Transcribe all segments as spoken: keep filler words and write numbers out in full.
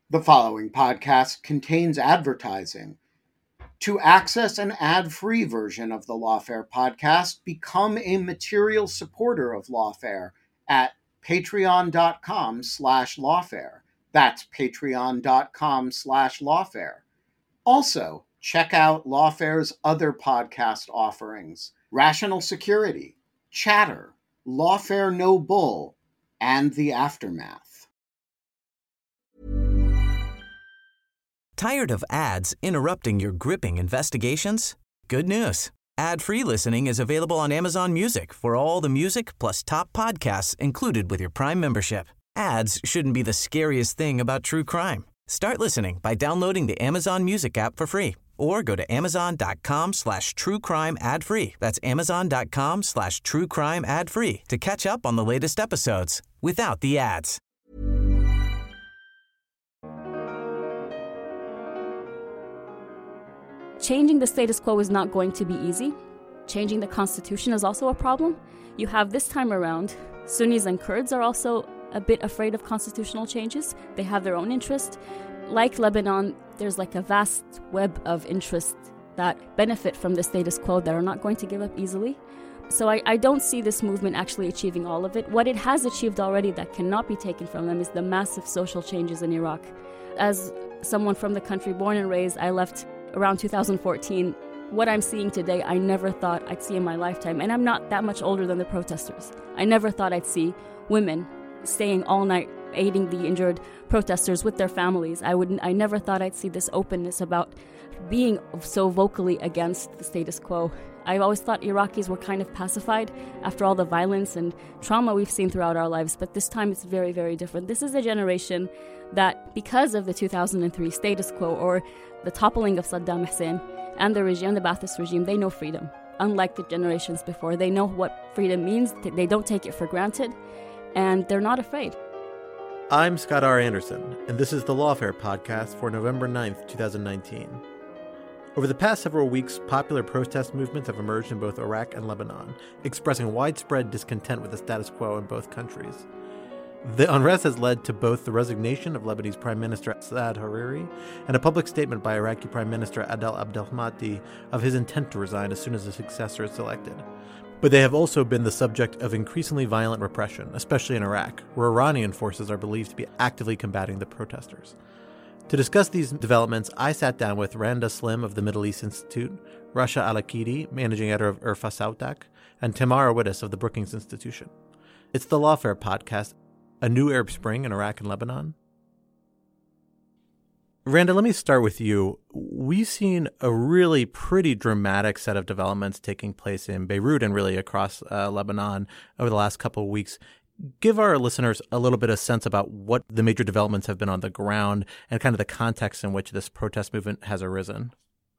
The following podcast contains advertising. To access an ad-free version of the Lawfare podcast, become a material supporter of Lawfare at patreon.com slash lawfare. That's patreon.com slash lawfare. Also, check out Lawfare's other podcast offerings: Rational Security, Chatter, Lawfare No Bull, and The Aftermath. Tired of ads interrupting your gripping investigations? Good news. Ad-free listening is available on Amazon Music for all the music plus top podcasts included with your Prime membership. Ads shouldn't be the scariest thing about true crime. Start listening by downloading the Amazon Music app for free or go to amazon.com slash true crime ad free. That's amazon.com slash true crime ad free to catch up on the latest episodes without the ads. Changing the status quo is not going to be easy. Changing the constitution is also a problem. You have this time around, Sunnis and Kurds are also a bit afraid of constitutional changes. They have their own interest. Like Lebanon, there's like a vast web of interests that benefit from the status quo that are not going to give up easily. So I, I don't see this movement actually achieving all of it. What it has achieved already that cannot be taken from them is the massive social changes in Iraq. As someone from the country born and raised, I left around two thousand fourteen. What I'm seeing today, I never thought I'd see in my lifetime. And I'm not that much older than the protesters. I never thought I'd see women staying all night aiding the injured protesters with their families. I wouldn't. I never thought I'd see this openness about being so vocally against the status quo. I always thought Iraqis were kind of pacified after all the violence and trauma we've seen throughout our lives, but this time it's very, very different. This is a generation that, because of the two thousand three status quo or the toppling of Saddam Hussein and the regime, the Ba'athist regime, they know freedom. Unlike the generations before, they know what freedom means. They don't take it for granted, and they're not afraid. I'm Scott R. Anderson, and this is the Lawfare podcast for November ninth, twenty nineteen. Over the past several weeks, popular protest movements have emerged in both Iraq and Lebanon, expressing widespread discontent with the status quo in both countries. The unrest has led to both the resignation of Lebanese Prime Minister Saad Hariri and a public statement by Iraqi Prime Minister Adel Abdelmahdi of his intent to resign as soon as a successor is selected. But they have also been the subject of increasingly violent repression, especially in Iraq, where Iranian forces are believed to be actively combating the protesters. To discuss these developments, I sat down with Randa Slim of the Middle East Institute, Rasha Al-Akidi, managing editor of Urfa Sautak, and Tamara Wittes of the Brookings Institution. It's the Lawfare podcast, a new Arab Spring in Iraq and Lebanon. Randa, let me start with you. We've seen a really pretty dramatic set of developments taking place in Beirut and really across uh, Lebanon over the last couple of weeks. Give our listeners a little bit of sense about what the major developments have been on the ground and kind of the context in which this protest movement has arisen.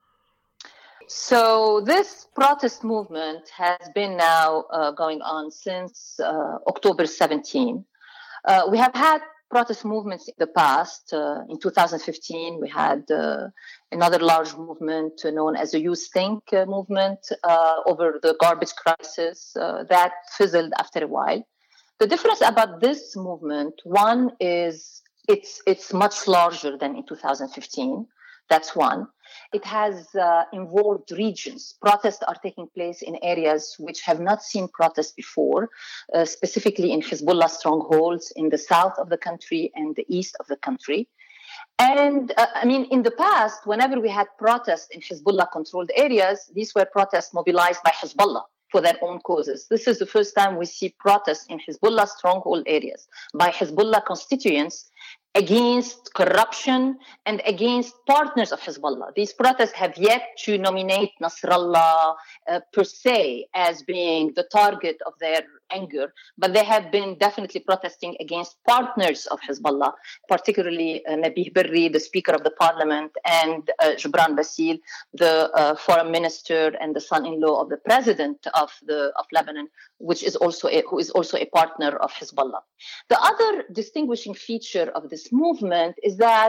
So this protest movement has been now uh, going on since uh, October seventeenth. Uh, we have had protest movements in the past. Uh, in two thousand fifteen, we had uh, another large movement known as the You Stink uh, movement uh, over the garbage crisis uh, that fizzled after a while. The difference about this movement, one is it's it's much larger than in two thousand fifteen. That's one. It has uh, involved regions. Protests are taking place in areas which have not seen protests before, uh, specifically in Hezbollah strongholds in the south of the country and the east of the country. And uh, I mean, in the past, whenever we had protests in Hezbollah-controlled areas, these were protests mobilized by Hezbollah for their own causes. This is the first time we see protests in Hezbollah stronghold areas by Hezbollah constituents against corruption and against partners of Hezbollah. These protests have yet to nominate Nasrallah uh, per se as being the target of their anger, but they have been definitely protesting against partners of Hezbollah, particularly uh, Nabih Berri, the Speaker of the Parliament, and uh, Gibran Bassil, the uh, Foreign Minister and the son-in-law of the President of the of Lebanon, which is also a, who is also a partner of Hezbollah. The other distinguishing feature of this movement is that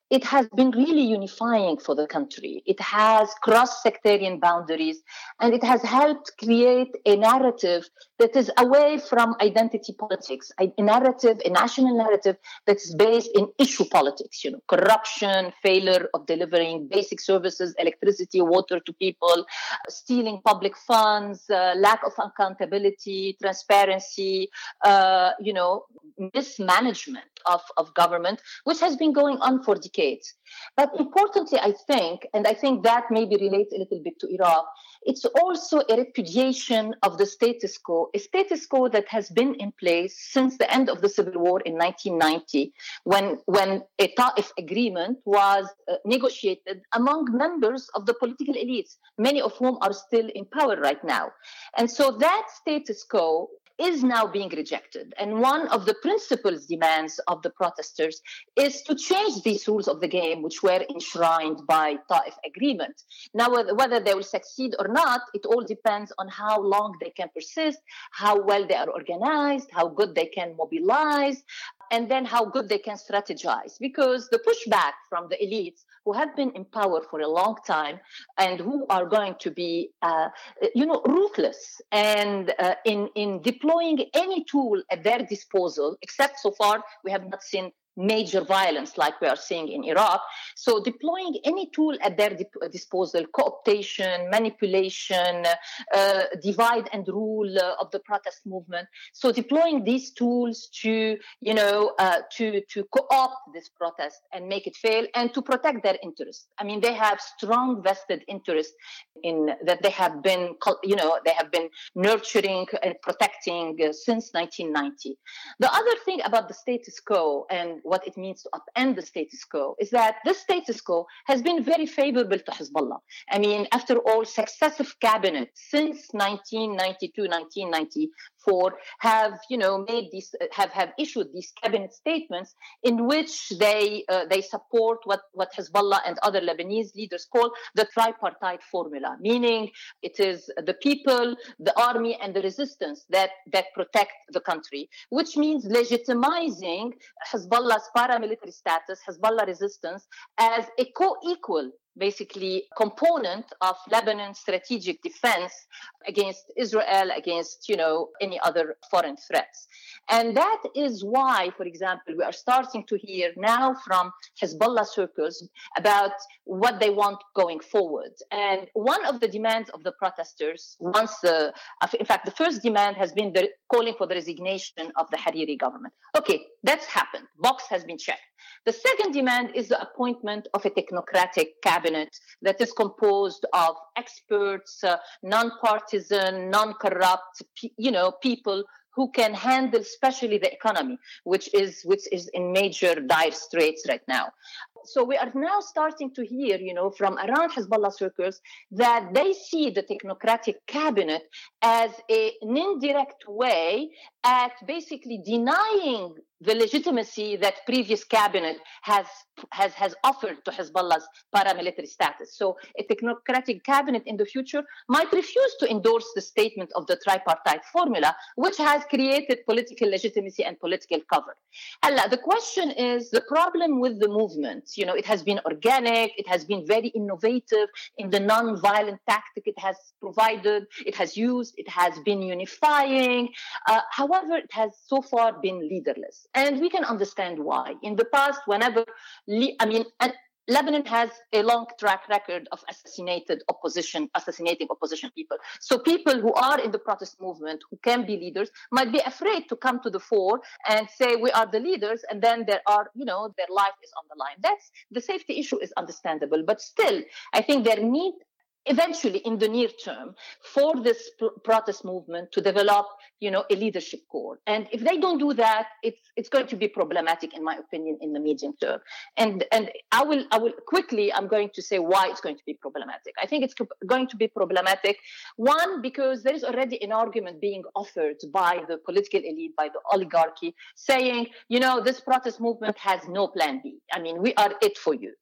it has been really unifying for the country. It has crossed sectarian boundaries, and it has helped create a narrative that is away from identity politics, a narrative, a national narrative that is based in issue politics, you know, corruption, failure of delivering basic services, electricity, water to people, stealing public funds, uh, lack of accountability, transparency, uh, you know, mismanagement of, of government, which has been going on for decades. But importantly, I think, and I think that maybe relates a little bit to Iraq, it's also a repudiation of the status quo, a status quo that has been in place since the end of the Civil War in nineteen ninety, when, when a Ta'if agreement was uh, negotiated among members of the political elites, many of whom are still in power right now. And so that status quo is now being rejected. And one of the principal demands of the protesters is to change these rules of the game, which were enshrined by Ta'if agreement. Now, whether they will succeed or not, it all depends on how long they can persist, how well they are organized, how good they can mobilize, and then how good they can strategize. Because the pushback from the elites who have been in power for a long time and who are going to be, uh, you know, ruthless and uh, in, in deploying any tool at their disposal, except so far we have not seen major violence like we are seeing in Iraq. So deploying any tool at their dip- disposal, co-optation, manipulation, uh, divide and rule uh, of the protest movement. So deploying these tools to, you know, uh, to, to co-opt this protest and make it fail and to protect their interests. I mean, they have strong vested interest in that they have been, you know, they have been nurturing and protecting uh, since nineteen ninety. The other thing about the status quo and what it means to upend the status quo is that this status quo has been very favorable to Hezbollah. I mean, after all, successive cabinets since nineteen ninety-two, nineteen ninety-four have, you know, made these, have, have issued these cabinet statements in which they uh, they support what, what Hezbollah and other Lebanese leaders call the tripartite formula, meaning it is the people, the army, and the resistance that, that protect the country, which means legitimizing Hezbollah's paramilitary status, Hezbollah resistance, as a co-equal basically component of Lebanon's strategic defense against Israel, against, you know, any other foreign threats. And that is why, for example, we are starting to hear now from Hezbollah circles about what they want going forward. And one of the demands of the protesters, once the, in fact, the first demand has been the calling for the resignation of the Hariri government. Okay, that's happened. Box has been checked. The second demand is the appointment of a technocratic cabinet that is composed of experts, uh, non-partisan, non-corrupt, you know, people who can handle especially the economy, which is which is in major dire straits right now. So we are now starting to hear, you know, from around Hezbollah circles that they see the technocratic cabinet as a, an indirect way at basically denying the legitimacy that previous cabinet has has has offered to Hezbollah's paramilitary status. So a technocratic cabinet in the future might refuse to endorse the statement of the tripartite formula, which has created political legitimacy and political cover. Allah, the question is the problem with the movement. You know, it has been organic, it has been very innovative in the non-violent tactic it has provided, it has used, it has been unifying. Uh, however, it has so far been leaderless. And we can understand why. In the past, whenever, I mean, and Lebanon has a long track record of assassinated opposition, assassinating opposition people. So people who are in the protest movement, who can be leaders, might be afraid to come to the fore and say, we are the leaders, and then there are, you know, their life is on the line. That's, the safety issue is understandable. But still, I think there need, eventually in the near term, for this pr- protest movement to develop, you know, a leadership core. And if they don't do that, it's it's going to be problematic, in my opinion, in the medium term. And and I will I will quickly, I'm going to say why it's going to be problematic. I think it's co- going to be problematic, one, because there is already an argument being offered by the political elite, by the oligarchy, saying, you know, this protest movement has no plan B. I mean, we are it for you.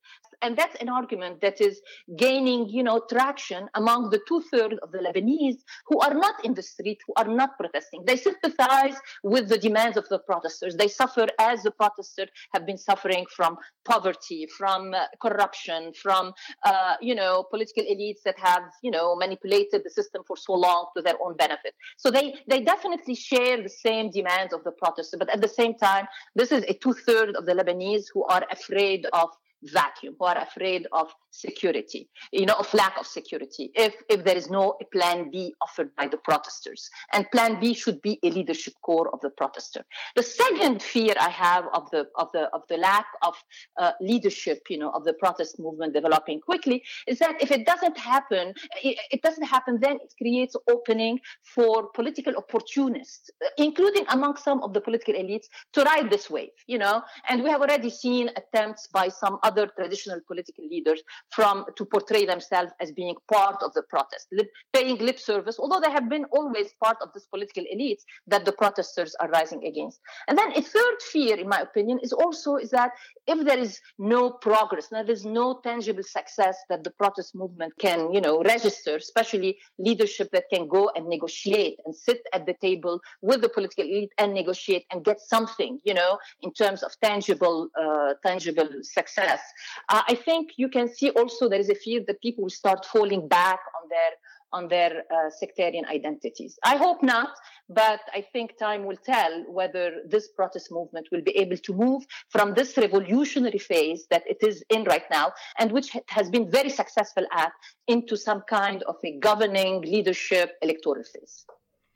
and that's an argument that is gaining, you know, traction among the two-thirds of the Lebanese who are not in the street, who are not protesting. They sympathize with the demands of the protesters. They suffer as the protesters have been suffering from poverty, from uh, corruption, from, uh, you know, political elites that have, you know, manipulated the system for so long to their own benefit. So they, they definitely share the same demands of the protesters. But at the same time, this is a two-thirds of the Lebanese who are afraid of vacuum, who are afraid of security, you know, of lack of security, if if there is no plan B offered by the protesters. And plan B should be a leadership core of the protester. The second fear I have of the of the of the lack of uh, leadership, you know, of the protest movement developing quickly is that if it doesn't happen, it, it doesn't happen, then it creates opening for political opportunists, including among some of the political elites, to ride this wave, you know. And we have already seen attempts by some other Other traditional political leaders from to portray themselves as being part of the protest, lip, paying lip service, although they have been always part of this political elites that the protesters are rising against. And then a third fear, in my opinion, is also is that if there is no progress, now there's no tangible success that the protest movement can, you know, register, especially leadership that can go and negotiate and sit at the table with the political elite and negotiate and get something, you know, in terms of tangible, uh, tangible success. Uh, I think you can see also there is a fear that people will start falling back on their on their uh, sectarian identities. I hope not, but I think time will tell whether this protest movement will be able to move from this revolutionary phase that it is in right now, and which has been very successful at, into some kind of a governing leadership electoral phase.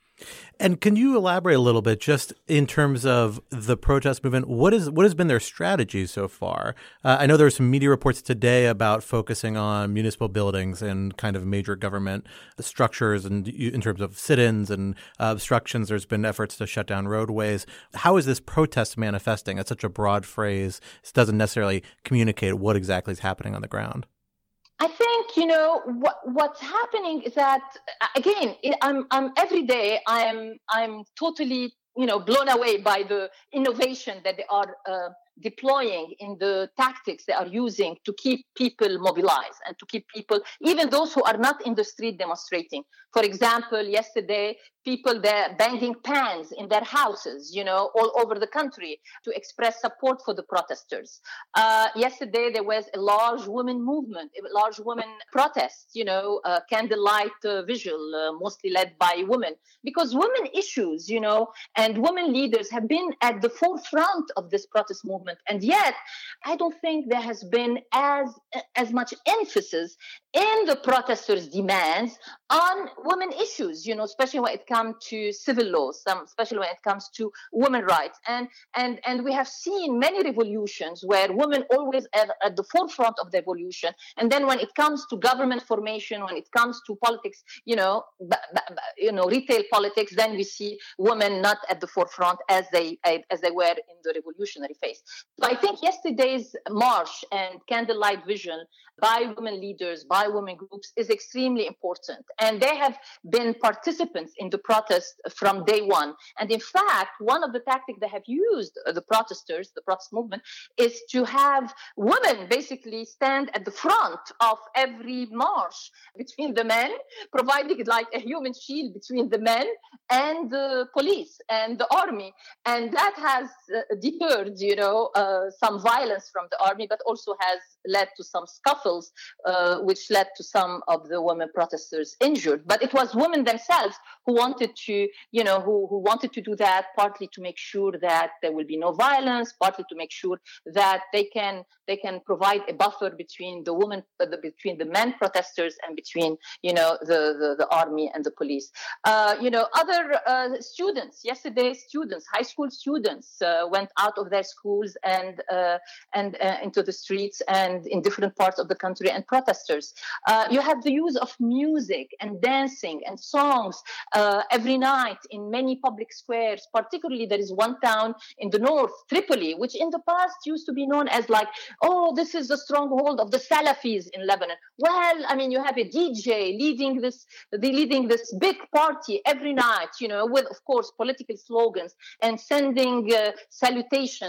And can you elaborate a little bit just in terms of the protest movement? What is what has been their strategy so far? Uh, I know there were some media reports today about focusing on municipal buildings and kind of major government structures, and in terms of sit-ins and uh, obstructions, there's been efforts to shut down roadways. How is this protest manifesting? It's such a broad phrase. It doesn't necessarily communicate what exactly is happening on the ground. I think, you know, what what's happening is that, again, I'm I'm every day I'm I'm totally, you know, blown away by the innovation that they are uh, deploying in the tactics they are using to keep people mobilized and to keep people, even those who are not in the street, demonstrating. For example, yesterday, people there banging pans in their houses, you know, all over the country to express support for the protesters. Uh, yesterday, there was a large women movement, a large women protest, you know, uh, candlelight uh, visual, uh, mostly led by women, because women issues, you know, and women leaders have been at the forefront of this protest movement. And yet, I don't think there has been as as much emphasis in the protesters' demands on women issues, you know, especially when it comes to civil laws, some, especially when it comes to women rights. And and and we have seen many revolutions where women always at, at the forefront of the revolution. And then when it comes to government formation, when it comes to politics, you know, b- b- you know, retail politics, then we see women not at the forefront as they as they were in the revolutionary phase. So I think yesterday's march and candlelight vision by women leaders, by women groups, is extremely important. And they have been participants in the protest from day one. And in fact, one of the tactics they have used, uh, the protesters, the protest movement, is to have women basically stand at the front of every march between the men, providing like a human shield between the men and the police and the army. And that has uh, deterred, you know, uh, some violence from the army, but also has led to some scuffles, uh, which led to some of the women protesters injured. But it was women themselves who wanted to, you know, who, who wanted to do that, partly to make sure that there will be no violence, partly to make sure that they can they can provide a buffer between the women, uh, the, between the men protesters and between, you know, the, the, the army and the police. Uh, you know, other uh, students, yesterday students, high school students uh, went out of their schools and uh, and uh, into the streets and in different parts of the country and protesters. Uh, you have the use of music and dancing and songs uh, every night in many public squares. Particularly, there is one town in the north, Tripoli, which in the past used to be known as like, oh, this is the stronghold of the Salafis in Lebanon. Well, I mean, you have a D J leading this, leading this big party every night, you know, with, of course, political slogans and sending uh, salutations to other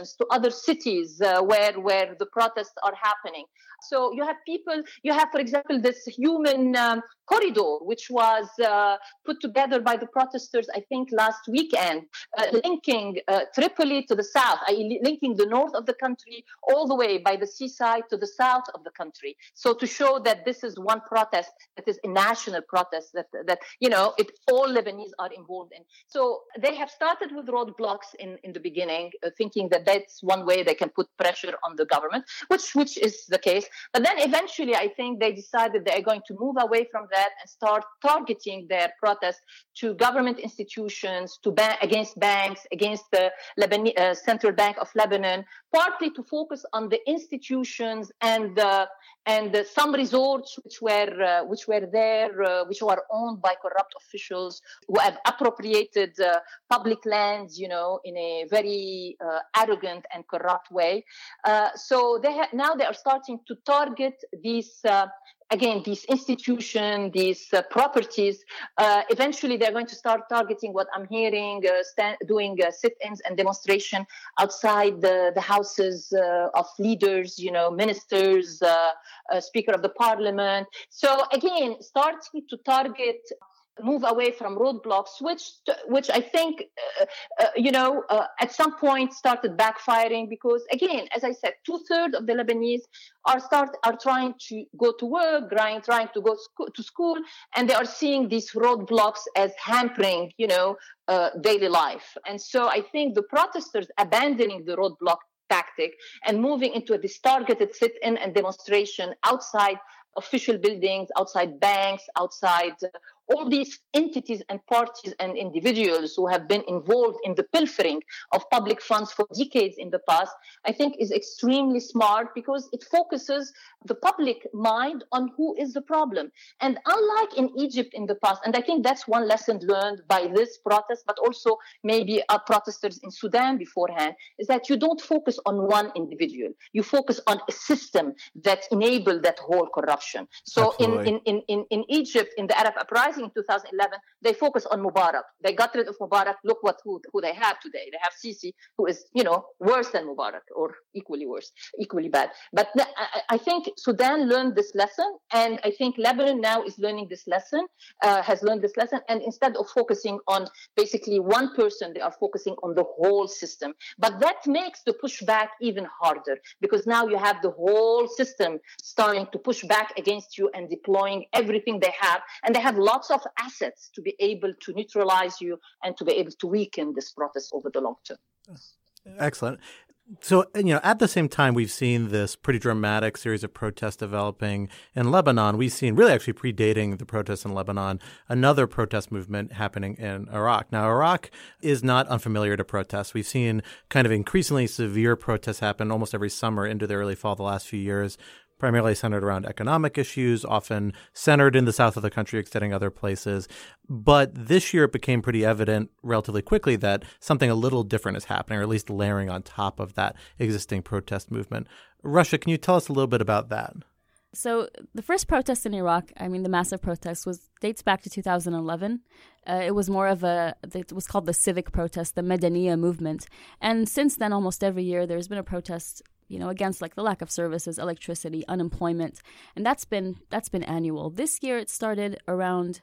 other cities uh, where where the protests are happening. So you have people, you have, for example, this human um, corridor, which was uh, put together by the protesters, I think, last weekend, uh, linking uh, Tripoli to the south, that is linking the north of the country all the way by the seaside to the south of the country. So to show that this is one protest, that is a national protest, that, that you know, it all Lebanese are involved in. So they have started with roadblocks in, in the beginning, uh, thinking that that's one way they can put pressure on the government, which which is the case. But then eventually, I think they decided they are going to move away from that and start targeting their protests to government institutions, to ban- against banks, against the Lebanese, uh, Central Bank of Lebanon, partly to focus on the institutions and uh, and uh, some resorts which were uh, which were there, uh, which were owned by corrupt officials who have appropriated uh, public lands, you know, in a very uh, arrogant and corrupt way. Uh, so they ha- now they are starting to target these. Uh, Again, these institutions, these uh, properties, uh, eventually they're going to start targeting what I'm hearing, uh, stand, doing uh, sit-ins and demonstration outside the, the houses uh, of leaders, you know, ministers, uh, uh, Speaker of the Parliament. So again, starting to target, move away from roadblocks, which which I think, uh, uh, you know, uh, at some point started backfiring because, again, as I said, two-thirds of the Lebanese are start are trying to go to work, trying, trying to go sco- to school, and they are seeing these roadblocks as hampering, you know, uh, daily life. And so I think the protesters abandoning the roadblock tactic and moving into this targeted sit-in and demonstration outside official buildings, outside banks, outside uh, all these entities and parties and individuals who have been involved in the pilfering of public funds for decades in the past, I think is extremely smart because it focuses the public mind on who is the problem. And unlike in Egypt in the past, and I think that's one lesson learned by this protest, but also maybe our protesters in Sudan beforehand, is that you don't focus on one individual. You focus on a system that enabled that whole corruption. So in, in, in, in, in Egypt, in the Arab uprising in two thousand eleven, they focused on Mubarak. They got rid of Mubarak. Look what who, who they have today. They have Sisi, who is, you know, worse than Mubarak or equally worse, equally bad. But th- I, I think Sudan learned this lesson, and I think Lebanon now is learning this lesson, uh, has learned this lesson, and instead of focusing on basically one person, they are focusing on the whole system. But that makes the pushback even harder because now you have the whole system starting to push back against you and deploying everything they have, and they have lots of assets to be able to neutralize you and to be able to weaken this protest over the long term. Excellent. So, you know, at the same time, we've seen this pretty dramatic series of protests developing in Lebanon. We've seen, really actually predating the protests in Lebanon, another protest movement happening in Iraq. Now, Iraq is not unfamiliar to protests. We've seen kind of increasingly severe protests happen almost every summer into the early fall the last few years, primarily centered around economic issues, often centered in the south of the country, extending other places. But this year it became pretty evident relatively quickly that something a little different is happening, or at least layering on top of that existing protest movement. Russia, can you tell us a little bit about that? So the first protest in Iraq, I mean, the massive protest, was dates back to two thousand eleven. Uh, it was more of a, it was called the civic protest, the Madaniya movement. And since then, almost every year, there's been a protest, you know, against like the lack of services, electricity, unemployment. And that's been that's been annual. This year, it started around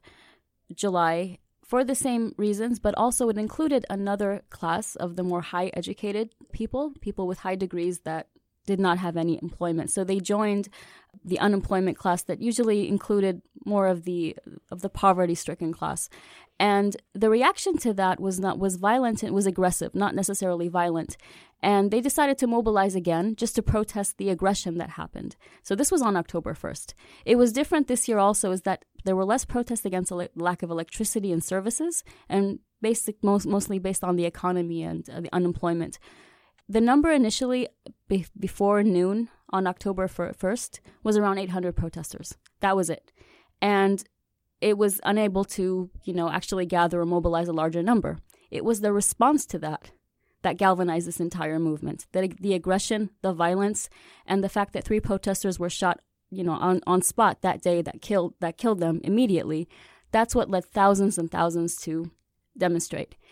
July for the same reasons, but also it included another class of the more high educated people, people with high degrees that did not have any employment. So they joined the unemployment class that usually included more of the of the poverty-stricken class. And the reaction to that was not was violent and was aggressive, not necessarily violent. And they decided to mobilize again just to protest the aggression that happened. So this was on October first. It was different this year also is that there were less protests against ele- lack of electricity and services, and basic most, mostly based on the economy and uh, the unemployment. The number initially, be- before noon on October first, was around eight hundred protesters. That was it. And it was unable to, you know, actually gather or mobilize a larger number. It was the response to that that galvanized this entire movement. The, the aggression, the violence, and the fact that three protesters were shot, you know, on, on spot that day that killed that killed them immediately, that's what led thousands and thousands to demonstrate.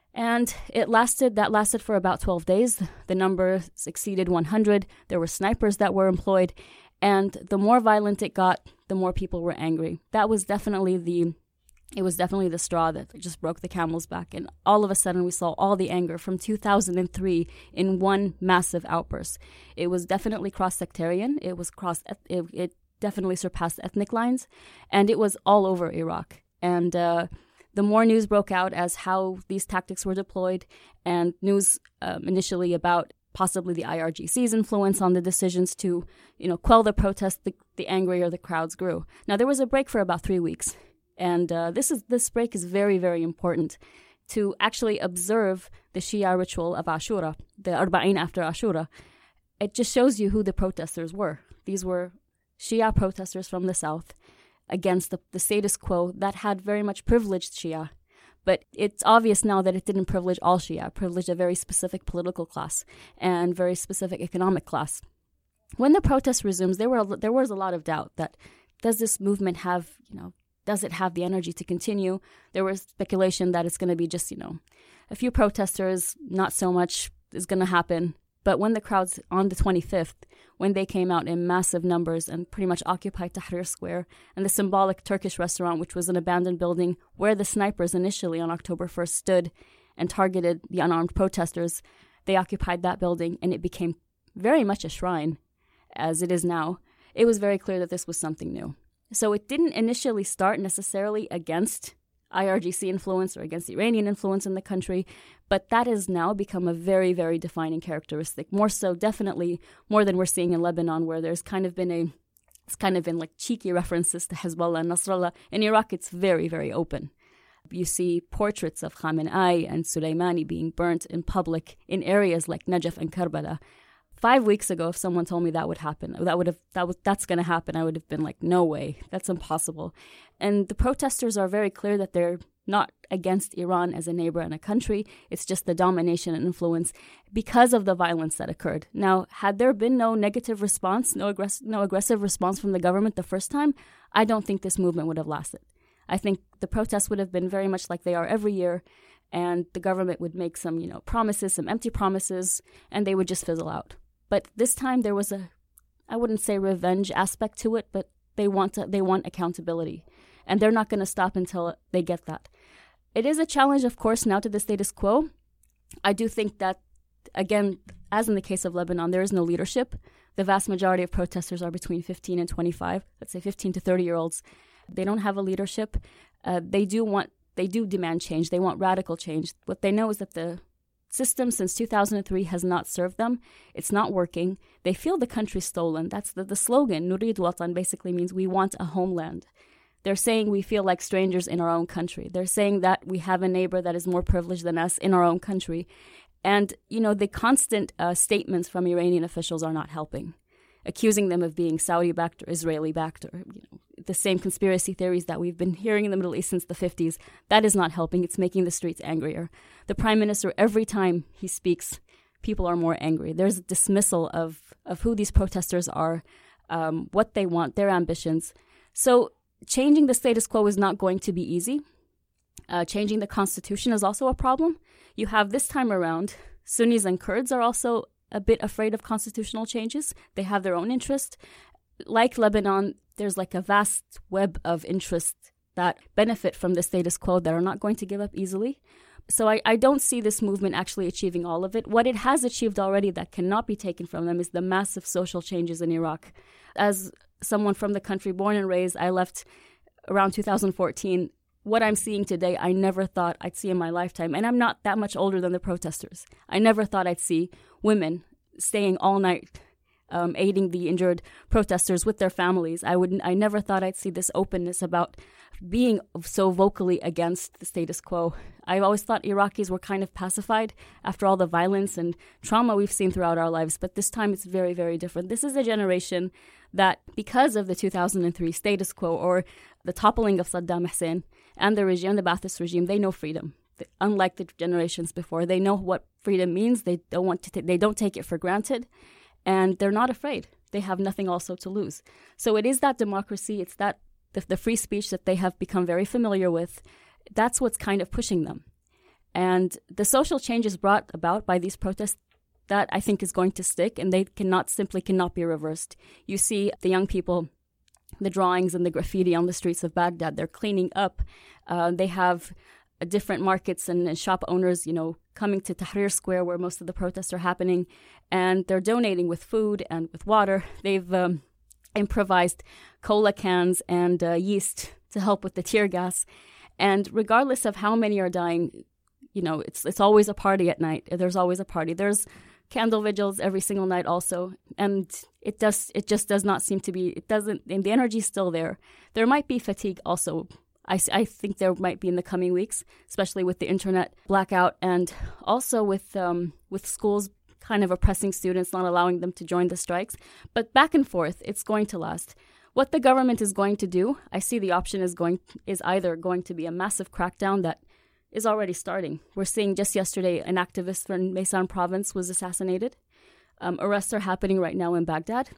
And it lasted, that lasted for about twelve days. The number exceeded one hundred. There were snipers that were employed. And the more violent it got, the more people were angry. That was definitely the, it was definitely the straw that just broke the camel's back. And all of a sudden we saw all the anger from two thousand three in one massive outburst. It was definitely cross-sectarian. It was cross, it, it definitely surpassed ethnic lines. And it was all over Iraq. And, uh, the more news broke out as how these tactics were deployed, and news um, initially about possibly the I R G C's influence on the decisions to, you know, quell the protests, the, the angrier the crowds grew. Now, there was a break for about three weeks, and uh, this is this break is very, very important to actually observe the Shia ritual of Ashura, the Arba'in after Ashura. It just shows you who the protesters were. These were Shia protesters from the south against the, the status quo that had very much privileged Shia. But it's obvious now that it didn't privilege all Shia. It privileged a very specific political class and very specific economic class. When the protest resumes, there were there was a lot of doubt that does this movement have, you know, does it have the energy to continue? There was speculation that it's going to be just, you know, a few protesters, not so much is going to happen. But when the crowds on the twenty-fifth, when they came out in massive numbers and pretty much occupied Tahrir Square and the symbolic Turkish restaurant, which was an abandoned building where the snipers initially on October first stood and targeted the unarmed protesters, they occupied that building and it became very much a shrine, as it is now. It was very clear that this was something new. So it didn't initially start necessarily against I R G C influence or against Iranian influence in the country, but that has now become a very, very defining characteristic. More so, definitely, more than we're seeing in Lebanon, where there's kind of been a, it's kind of been like cheeky references to Hezbollah and Nasrallah. In Iraq, it's very, very open. You see portraits of Khamenei and Soleimani being burnt in public in areas like Najaf and Karbala. Five weeks ago, if someone told me that would happen, that would have that was that's going to happen, I would have been like, no way, that's impossible. And the protesters are very clear that they're not against Iran as a neighbor and a country. It's just the domination and influence because of the violence that occurred. Now, had there been no negative response, no aggressive, no aggressive response from the government the first time, I don't think this movement would have lasted. I think the protests would have been very much like they are every year, and the government would make some, you know, promises, some empty promises, and they would just fizzle out. But this time there was a, I wouldn't say revenge aspect to it, but they want to, they want accountability. And they're not going to stop until they get that. It is a challenge, of course, now to the status quo. I do think that, again, as in the case of Lebanon, there is no leadership. The vast majority of protesters are between fifteen and twenty-five, let's say fifteen to thirty-year-olds. They don't have a leadership. Uh, they do want, they do demand change. They want radical change. What they know is that the system since two thousand three has not served them. It's not working. They feel the country's stolen. That's the, the slogan. Nurid Watan basically means we want a homeland. They're saying we feel like strangers in our own country. They're saying that we have a neighbor that is more privileged than us in our own country. And, you know, the constant uh, statements from Iranian officials are not helping, accusing them of being Saudi-backed or Israeli-backed, or, you know, the same conspiracy theories that we've been hearing in the Middle East since the fifties. That is not helping. It's making the streets angrier. The prime minister, every time he speaks, people are more angry. There's a dismissal of, of who these protesters are, um, what they want, their ambitions. So changing the status quo is not going to be easy. Uh, changing the constitution is also a problem. You have this time around, Sunnis and Kurds are also a bit afraid of constitutional changes. They have their own interest. Like Lebanon, there's like a vast web of interests that benefit from the status quo that are not going to give up easily. So I, I don't see this movement actually achieving all of it. What it has achieved already that cannot be taken from them is the massive social changes in Iraq. As someone from the country, born and raised, I left around two thousand fourteen. What I'm seeing today, I never thought I'd see in my lifetime. And I'm not that much older than the protesters. I never thought I'd see women staying all night, um, aiding the injured protesters with their families. I wouldn't. I never thought I'd see this openness about being so vocally against the status quo. I always thought Iraqis were kind of pacified after all the violence and trauma we've seen throughout our lives. But this time it's very, very different. This is a generation that, because of the two thousand three status quo or the toppling of Saddam Hussein and the regime, the Ba'athist regime, they know freedom. Unlike the generations before, they know what freedom means. They don't want to. T- they don't take it for granted, and they're not afraid. They have nothing also to lose. So it is that democracy. It's that the, the free speech that they have become very familiar with. That's what's kind of pushing them. And the social changes brought about by these protests, that I think is going to stick, and they cannot simply cannot be reversed. You see the young people, the drawings and the graffiti on the streets of Baghdad, they're cleaning up. Uh, they have uh, different markets and, and shop owners, you know, coming to Tahrir Square where most of the protests are happening, and they're donating with food and with water. They've um, improvised cola cans and uh, yeast to help with the tear gas. And regardless of how many are dying, you know, it's it's always a party at night. There's always a party. There's candle vigils every single night also. And it does it just does not seem to be, it doesn't, and the energy's still there. There might be fatigue also. I, I think there might be in the coming weeks, especially with the internet blackout and also with um, with schools kind of oppressing students, not allowing them to join the strikes. But back and forth, it's going to last. What the government is going to do, I see the option is going is either going to be a massive crackdown that is already starting. We're seeing just yesterday an activist from Maysan province was assassinated. Um, arrests are happening right now in Baghdad.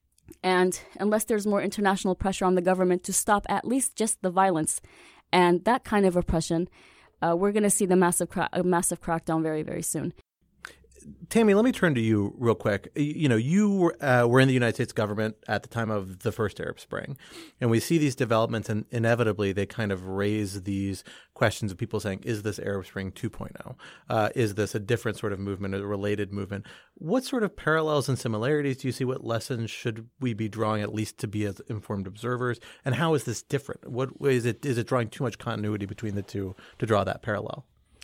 And unless there's more international pressure on the government to stop at least just the violence and that kind of oppression, uh, we're going to see the massive cra- a massive crackdown very, very soon. Tammy, let me turn to you real quick. You know, you uh, were in the United States government at the time of the first Arab Spring, and we see these developments, and inevitably they kind of raise these questions of people saying, is this Arab Spring two point oh? Uh, is this a different sort of movement, a related movement? What sort of parallels and similarities do you see? What lessons should we be drawing, at least to be as informed observers? And how is this different? What is it? Is it drawing too much continuity between the two to draw that parallel?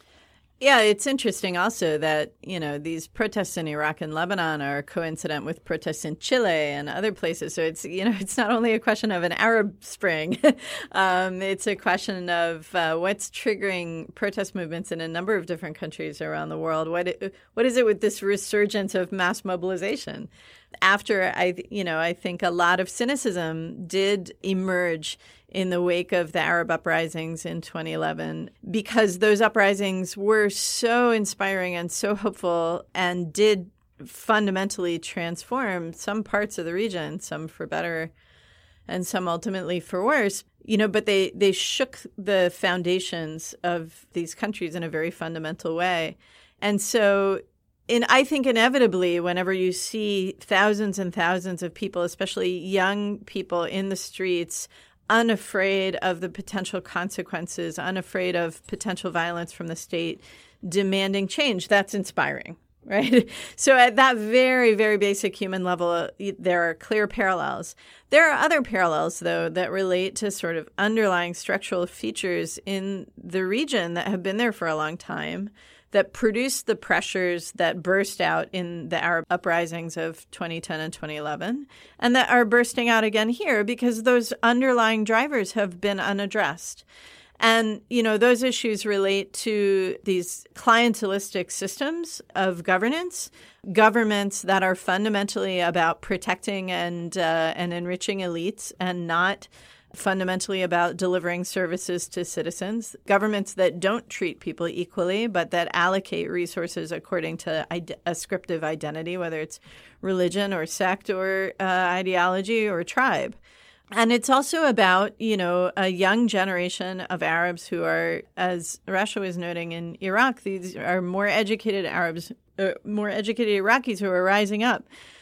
Yeah, it's interesting also that, you know, these protests in Iraq and Lebanon are coincident with protests in Chile and other places. So it's, you know, it's not only a question of an Arab Spring. um, it's a question of uh, what's triggering protest movements in a number of different countries around the world. What it, what is it with this resurgence of mass mobilization? After, I, you know, I think a lot of cynicism did emerge in the wake of the Arab uprisings in twenty eleven, because those uprisings were so inspiring and so hopeful and did fundamentally transform some parts of the region, some for better and some ultimately for worse. You know, but they, they shook the foundations of these countries in a very fundamental way. And so And I think inevitably, whenever you see thousands and thousands of people, especially young people in the streets, unafraid of the potential consequences, unafraid of potential violence from the state, demanding change, that's inspiring, right? So at that very, very basic human level, there are clear parallels. There are other parallels, though, that relate to sort of underlying structural features in the region that have been there for a long time, that produced the pressures that burst out in the Arab uprisings of twenty ten and twenty eleven, and that are bursting out again here because those underlying drivers have been unaddressed. And, you know, those issues relate to these clientelistic systems of governance, governments that are fundamentally about protecting and uh, and enriching elites and not fundamentally about delivering services to citizens, governments that don't treat people equally, but that allocate resources according to ide- ascriptive identity, whether it's religion or sect or uh, ideology or tribe. And it's also about, you know, a young generation of Arabs who are, as Rasha was noting in Iraq, these are more educated Arabs, uh, more educated Iraqis who are rising up.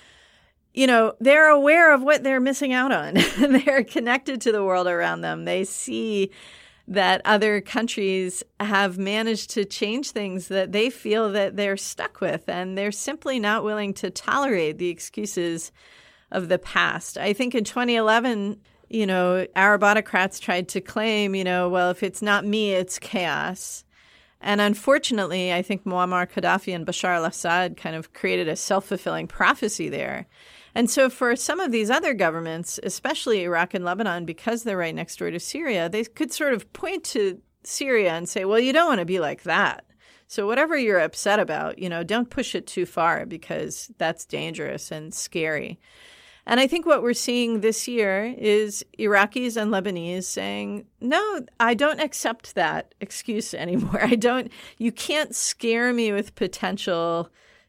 You know, they're aware of what they're missing out on. They're connected to the world around them. They see that other countries have managed to change things that they feel that they're stuck with, and they're simply not willing to tolerate the excuses of the past. I think in twenty eleven, you know, Arab autocrats tried to claim, you know, well, if it's not me, it's chaos. And unfortunately, I think Muammar Gaddafi and Bashar al-Assad kind of created a self-fulfilling prophecy there. And so for some of these other governments, especially Iraq and Lebanon, because they're right next door to Syria, they could sort of point to Syria and say, well, you don't want to be like that. So whatever you're upset about, you know, don't push it too far because that's dangerous and scary. And I think what we're seeing this year is Iraqis and Lebanese saying, no, I don't accept that excuse anymore. I don't, you can't scare me with potential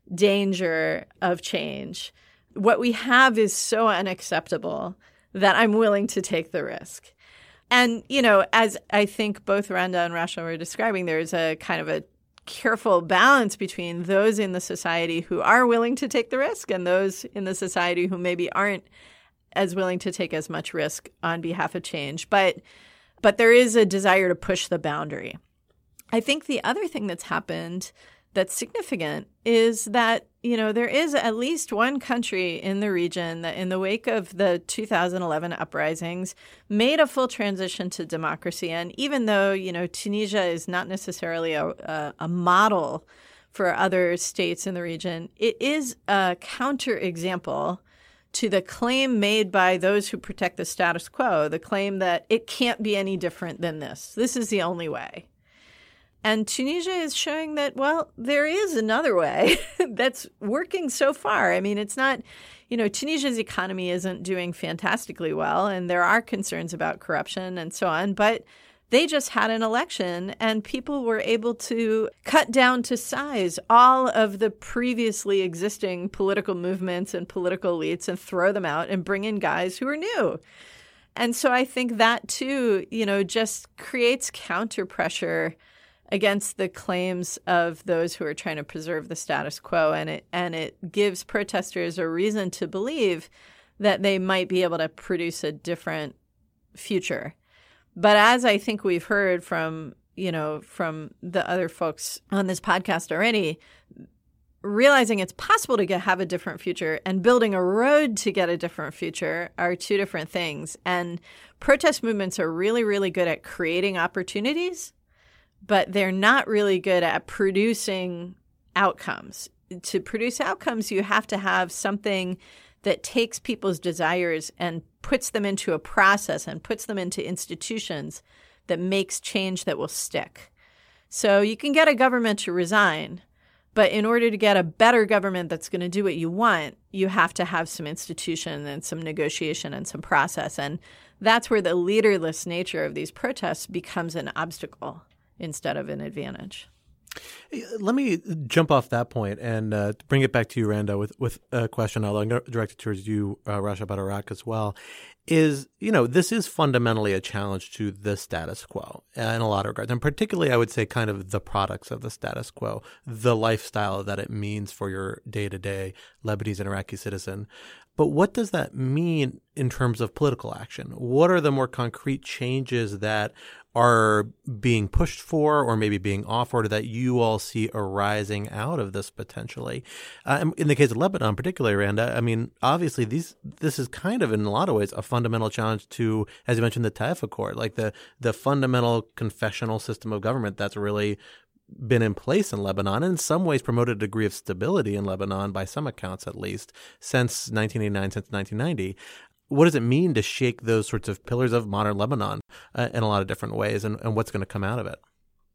danger of change. What we have is so unacceptable that I'm willing to take the risk. And, you know, as I think both Randa and Rasha were describing, there's a kind of a careful balance between those in the society who are willing to take the risk and those in the society who maybe aren't as willing to take as much risk on behalf of change. But but there is a desire to push the boundary. I think the other thing that's happened that's significant is that, you know, there is at least one country in the region that in the wake of the two thousand eleven uprisings made a full transition to democracy. And even though, you know, Tunisia is not necessarily a, a, a model for other states in the region, it is a counterexample to the claim made by those who protect the status quo, the claim that it can't be any different than this. This is the only way. And Tunisia is showing that, well, there is another way that's working so far. I mean, it's not, you know, Tunisia's economy isn't doing fantastically well, and there are concerns about corruption and so on, but they just had an election and people were able to cut down to size all of the previously existing political movements and political elites and throw them out and bring in guys who are new. And so I think that, too, you know, just creates counter pressure against the claims of those who are trying to preserve the status quo. And it and it gives protesters a reason to believe that they might be able to produce a different future. But as I think we've heard from, you know, from the other folks on this podcast already, realizing it's possible to get, have a different future and building a road to get a different future are two different things. And protest movements are really, really good at creating opportunities, but they're not really good at producing outcomes. To produce outcomes, you have to have something that takes people's desires and puts them into a process and puts them into institutions that makes change that will stick. So you can get a government to resign, but in order to get a better government that's going to do what you want, you have to have some institution and some negotiation and some process. And that's where the leaderless nature of these protests becomes an obstacle instead of an advantage. Let me jump off that point and uh, bring it back to you, Randa, with, with a question. I'll direct it towards you, uh, Rasha, about Iraq as well. Is, you know, this is fundamentally a challenge to the status quo uh, in a lot of regards. And particularly, I would say, kind of the products of the status quo, the lifestyle that it means for your day-to-day Lebanese and Iraqi citizen. But what does that mean in terms of political action? What are the more concrete changes that are being pushed for or maybe being offered that you all see arising out of this potentially? Uh, in the case of Lebanon particularly, Randa, I mean, obviously these this is kind of in a lot of ways a fundamental challenge to, as you mentioned, the Taif Accord, like the, the fundamental confessional system of government that's really been in place in Lebanon and in some ways promoted a degree of stability in Lebanon, by some accounts at least, since nineteen eighty-nine, since nineteen ninety. What does it mean to shake those sorts of pillars of modern Lebanon uh, in a lot of different ways, and, and what's going to come out of it?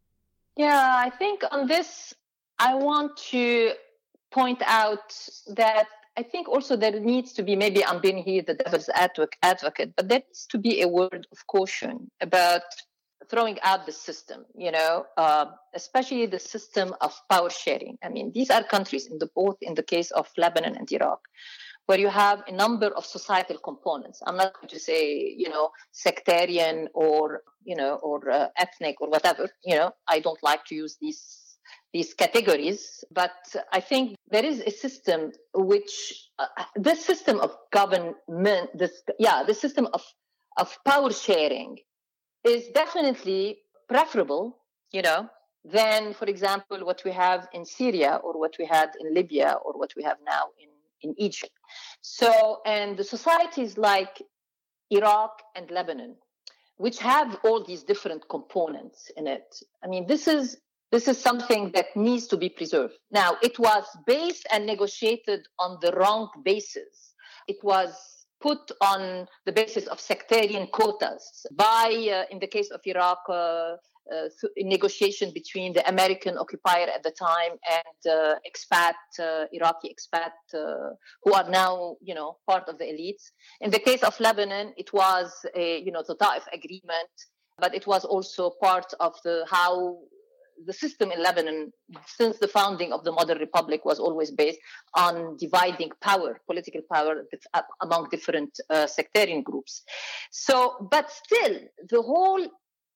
Yeah, I think on this, I want to point out that I think also there needs to be, maybe I'm being here the devil's advocate, but there needs to be a word of caution about throwing out the system, you know, uh, especially the system of power sharing. I mean, these are countries, in the both in the case of Lebanon and Iraq, where you have a number of societal components. I'm not going to say, you know, sectarian or, you know, or uh, ethnic or whatever. You know, I don't like to use these these categories, but I think there is a system which, uh, this system of government, this yeah, the system of of power sharing is definitely preferable, you know, than, for example, what we have in Syria or what we had in Libya or what we have now in in Egypt. So, and the societies like Iraq and Lebanon, which have all these different components in it. I mean, this is this is something that needs to be preserved. Now, it was based and negotiated on the wrong basis. It was put on the basis of sectarian quotas by, uh, in the case of Iraq, uh, Uh, negotiation between the American occupier at the time and uh, expat, uh, Iraqi expat, uh, who are now, you know, part of the elites. In the case of Lebanon, it was a, you know, the Taif agreement, but it was also part of the how the system in Lebanon, since the founding of the modern republic, was always based on dividing power, political power among different uh, sectarian groups. So, but still, the whole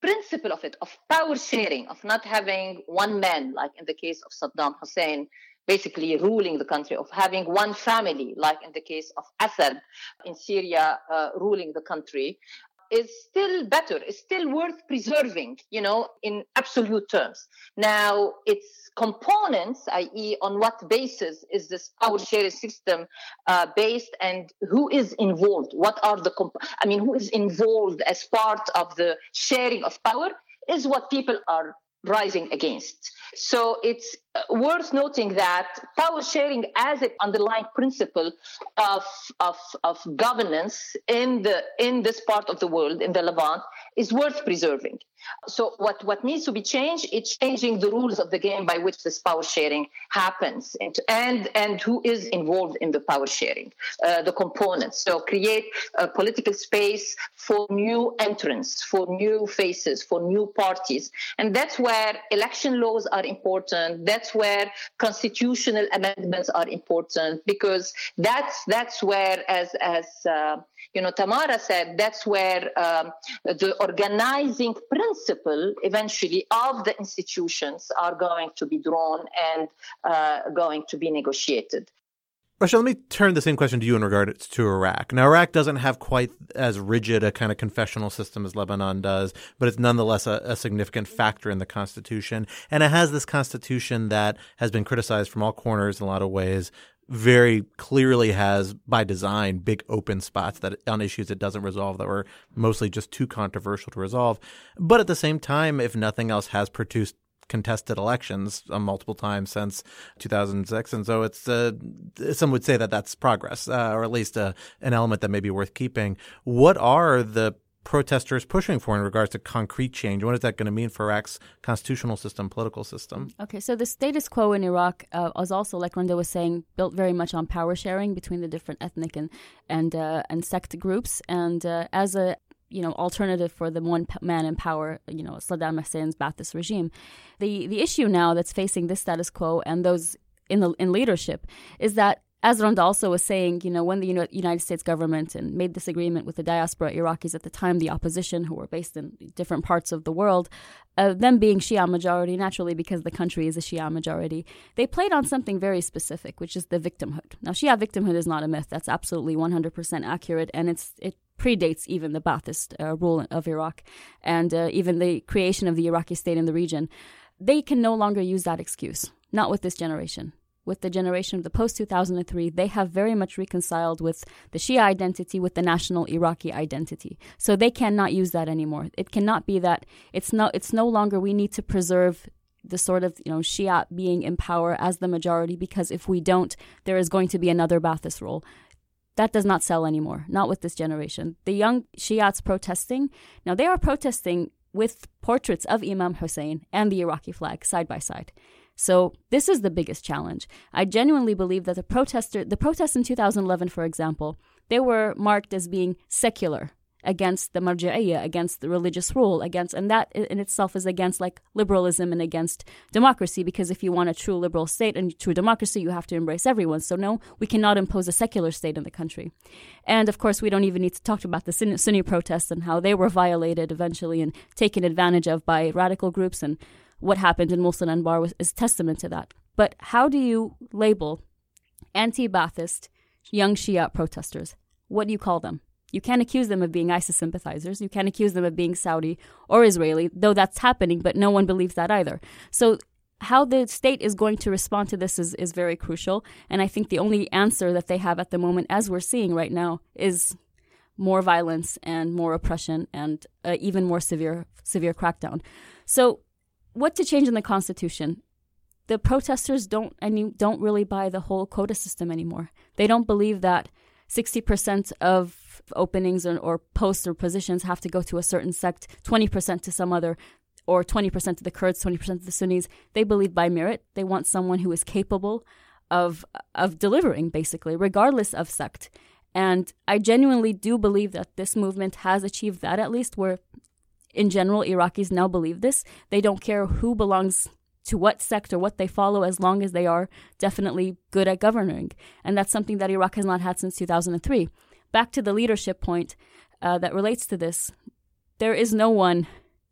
principle of it, of power sharing, of not having one man, like in the case of Saddam Hussein, basically ruling the country, of having one family, like in the case of Assad in Syria, uh, ruling the country, is still better, is still worth preserving, you know, in absolute terms. Now, its components, that is on what basis is this power sharing system uh, based, and who is involved? What are the, comp- I mean, who is involved as part of the sharing of power is what people are rising against. So it's worth noting that power sharing as an underlying principle of, of, of governance in the in this part of the world, in the Levant, is worth preserving. So what, what needs to be changed, it's changing the rules of the game by which this power sharing happens, and and, and who is involved in the power sharing, uh, the components. So create a political space for new entrants, for new faces, for new parties. And that's where election laws are important. That's where constitutional amendments are important, because that's that's where, as as uh, you know, Tamara said, that's where um, the organizing principle eventually of the institutions are going to be drawn and uh, going to be negotiated. Rasha, let me turn the same question to you in regard to Iraq. Now, Iraq doesn't have quite as rigid a kind of confessional system as Lebanon does, but it's nonetheless a, a significant factor in the constitution. And it has this constitution that has been criticized from all corners in a lot of ways, very clearly has, by design, big open spots that on issues it doesn't resolve that were mostly just too controversial to resolve. But at the same time, if nothing else, has produced contested elections uh, multiple times since two thousand six. And so it's uh, some would say that that's progress, uh, or at least uh, an element that may be worth keeping. What are the protesters pushing for in regards to concrete change? What is that going to mean for Iraq's constitutional system, political system? Okay, so the status quo in Iraq uh, was also, like Randa was saying, built very much on power sharing between the different ethnic and and uh, and sect groups. And uh, as a you know, alternative for the one man in power, you know, Saddam Hussein's Ba'athist regime. The the issue now that's facing this status quo and those in the in leadership is that, as Randa also was saying, you know, when the United States government and made this agreement with the diaspora Iraqis at the time, the opposition who were based in different parts of the world, uh, them being Shia majority, naturally because the country is a Shia majority, they played on something very specific, which is the victimhood. Now, Shia victimhood is not a myth. That's absolutely one hundred percent accurate, and it's it predates even the Ba'athist uh, rule of Iraq and uh, even the creation of the Iraqi state in the region. They can no longer use that excuse, not with this generation. With the generation of the post-two thousand three, they have very much reconciled with the Shia identity, with the national Iraqi identity. So they cannot use that anymore. It cannot be that it's no, it's no longer we need to preserve the sort of, you know, Shia being in power as the majority, because if we don't, there is going to be another Ba'athist rule. That does not sell anymore, not with this generation. The young Shiites protesting, now they are protesting with portraits of Imam Hussein and the Iraqi flag side by side. So this is the biggest challenge. I genuinely believe that the protester, the protests in two thousand eleven, for example, they were marked as being secular, against the marja'iyya, against the religious rule, against, and that in itself is against like liberalism and against democracy, because if you want a true liberal state and true democracy, you have to embrace everyone. So no, we cannot impose a secular state in the country. And of course, we don't even need to talk about the Sunni protests and how they were violated eventually and taken advantage of by radical groups, and what happened in Mosul and Anbar was, is testament to that. But how do you label anti-Ba'athist young Shia protesters? What do you call them? You can't accuse them of being ISIS sympathizers. You can't accuse them of being Saudi or Israeli, though that's happening, but no one believes that either. So how the state is going to respond to this is, is very crucial. And I think the only answer that they have at the moment, as we're seeing right now, is more violence and more oppression and uh, even more severe severe crackdown. So what to change in the Constitution? The protesters don't I mean, don't really buy the whole quota system anymore. They don't believe that sixty percent of openings or, or posts or positions have to go to a certain sect, twenty percent to some other, or twenty percent to the Kurds, twenty percent to the Sunnis. They believe by merit. They want someone who is capable of of delivering, basically, regardless of sect. And I genuinely do believe that this movement has achieved that, at least, where in general Iraqis now believe this. They don't care who belongs to what sect or what they follow, as long as they are definitely good at governing. And that's something that Iraq has not had since two thousand three. Back to the leadership point uh, that relates to this, there is no one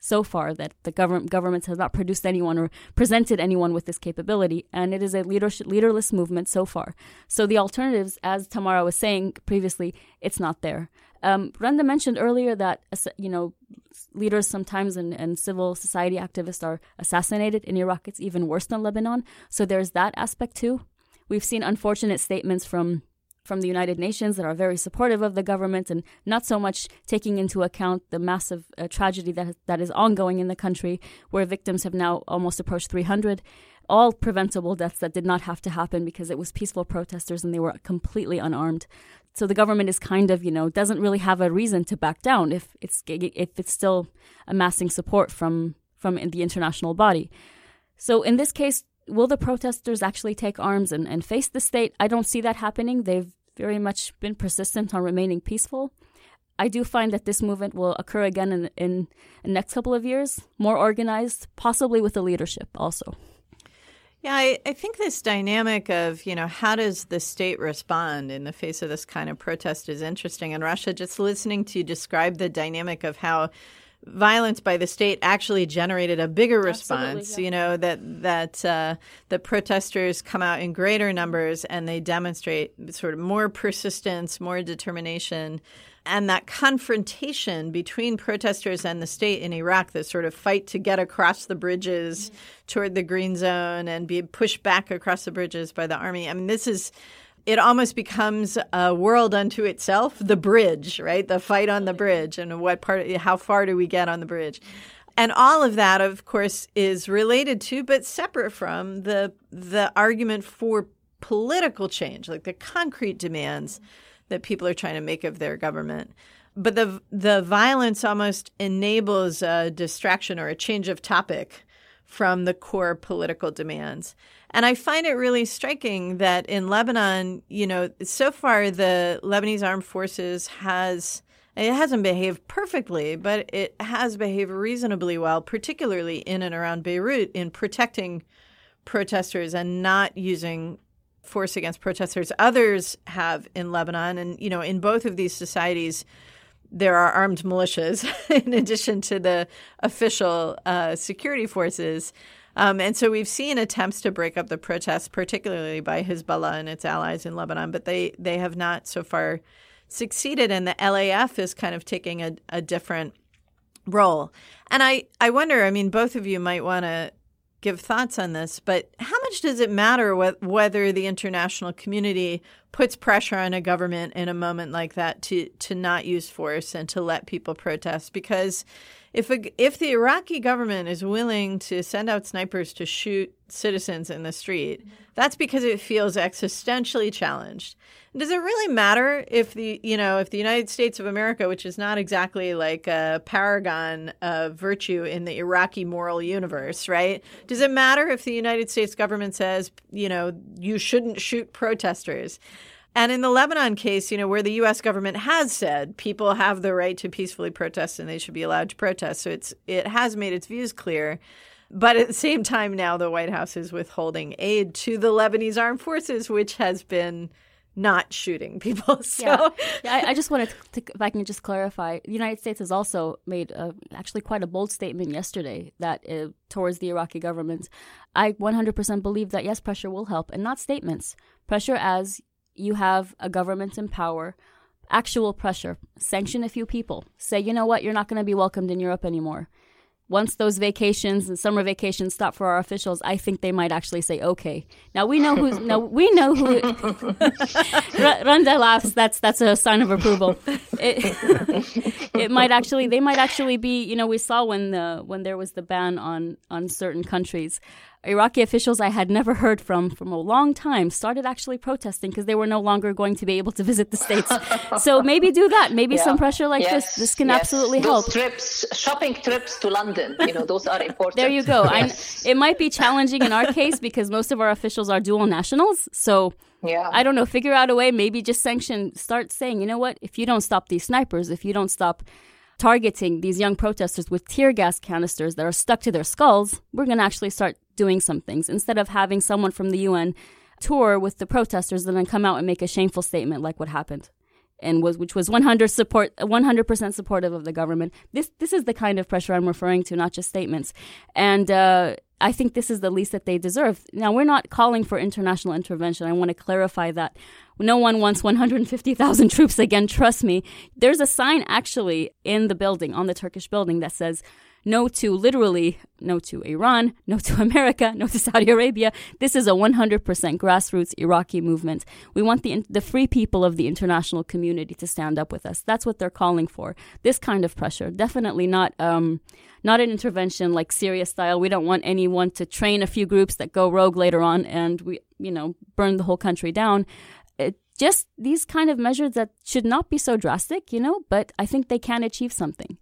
so far, that the government governments have not produced anyone or presented anyone with this capability, and it is a leadership, leaderless movement so far. So the alternatives, as Tamara was saying previously, it's not there. Um, Randa mentioned earlier that, you know, leaders sometimes and, and civil society activists are assassinated. In Iraq, it's even worse than Lebanon. So there's that aspect too. We've seen unfortunate statements from from the United Nations that are very supportive of the government and not so much taking into account the massive uh, tragedy that that is ongoing in the country, where victims have now almost approached three hundred, all preventable deaths that did not have to happen because it was peaceful protesters and they were completely unarmed. So the government is kind of, you know, doesn't really have a reason to back down if it's if it's still amassing support from from the international body. So in this case, will the protesters actually take arms and, and face the state? I don't see that happening. They've very much been persistent on remaining peaceful. I do find that this movement will occur again in, in the next couple of years, more organized, possibly with the leadership also. Yeah, I, I think this dynamic of, you know, how does the state respond in the face of this kind of protest is interesting. And Rasha, just listening to you describe the dynamic of how violence by the state actually generated a bigger response, yeah. you know, that that uh, the protesters come out in greater numbers and they demonstrate sort of more persistence, more determination. And that confrontation between protesters and the state in Iraq, the sort of fight to get across the bridges mm-hmm. toward the green zone and be pushed back across the bridges by the army. I mean, this is it almost becomes a world unto itself, the bridge, right? The fight on the bridge and what part, how far do we get on the bridge? And all of that, of course, is related to, but separate from the the argument for political change, like the concrete demands that people are trying to make of their government. But the the violence almost enables a distraction or a change of topic from the core political demands. And I find it really striking that in Lebanon, you know, so far the Lebanese armed forces has, it hasn't behaved perfectly, but it has behaved reasonably well, particularly in and around Beirut, in protecting protesters and not using force against protesters. Others have in Lebanon. And, you know, in both of these societies, there are armed militias in addition to the official uh, security forces. Um, and so we've seen attempts to break up the protests, particularly by Hezbollah and its allies in Lebanon, but they, they have not so far succeeded. And the L A F is kind of taking a, a different role. And I, I wonder, I mean, both of you might want to give thoughts on this, but how much does it matter wh- whether the international community puts pressure on a government in a moment like that to to not use force and to let people protest? Because if a, if the Iraqi government is willing to send out snipers to shoot citizens in the street, that's because it feels existentially challenged. Does it really matter if the, you know, if the United States of America, which is not exactly like a paragon of virtue in the Iraqi moral universe, right? Does it matter if the United States government says, you know, you shouldn't shoot protesters? And in the Lebanon case, you know, where the U S government has said people have the right to peacefully protest and they should be allowed to protest. So it's it has made its views clear. But at the same time now, the White House is withholding aid to the Lebanese armed forces, which has been not shooting people. So yeah, yeah I, I just wanted to, if I can just clarify, the United States has also made a, actually quite a bold statement yesterday that uh, towards the Iraqi government. I one hundred percent believe that, yes, pressure will help, and not statements. Pressure as you have a government in power, actual pressure, sanction a few people, say, you know what, you're not going to be welcomed in Europe anymore. Once those vacations and summer vacations stop for our officials, I think they might actually say, okay. Now, we know who's, no, we know who, Randa laughs, that's that's a sign of approval. It, it might actually, they might actually be, you know, we saw when the when there was the ban on, on certain countries, Iraqi officials I had never heard from from a long time started actually protesting because they were no longer going to be able to visit the States. So maybe do that. Maybe yeah. some pressure like yes. this. This can yes. absolutely those help. Trips, shopping trips to London, you know, those are important. There you go. Yes. I, it might be challenging in our case because most of our officials are dual nationals. So yeah. I don't know, figure out a way, maybe just sanction, start saying, you know what, if you don't stop these snipers, if you don't stop targeting these young protesters with tear gas canisters that are stuck to their skulls, we're going to actually start doing some things instead of having someone from the U N tour with the protesters and then come out and make a shameful statement like what happened. and was which was one hundred support, one hundred percent supportive of the government. This this is the kind of pressure I'm referring to, not just statements. And uh, I think this is the least that they deserve. Now, we're not calling for international intervention. I want to clarify that. No one wants one hundred fifty thousand troops again, trust me. There's a sign actually in the building, on the Turkish building, that says no to, literally, no to Iran, no to America, no to Saudi Arabia. This is a one hundred percent grassroots Iraqi movement. We want the the free people of the international community to stand up with us. That's what they're calling for. This kind of pressure. Definitely not um, not an intervention like Syria style. We don't want anyone to train a few groups that go rogue later on and, we, you know, burn the whole country down. It, just these kind of measures that should not be so drastic, you know, but I think they can achieve something.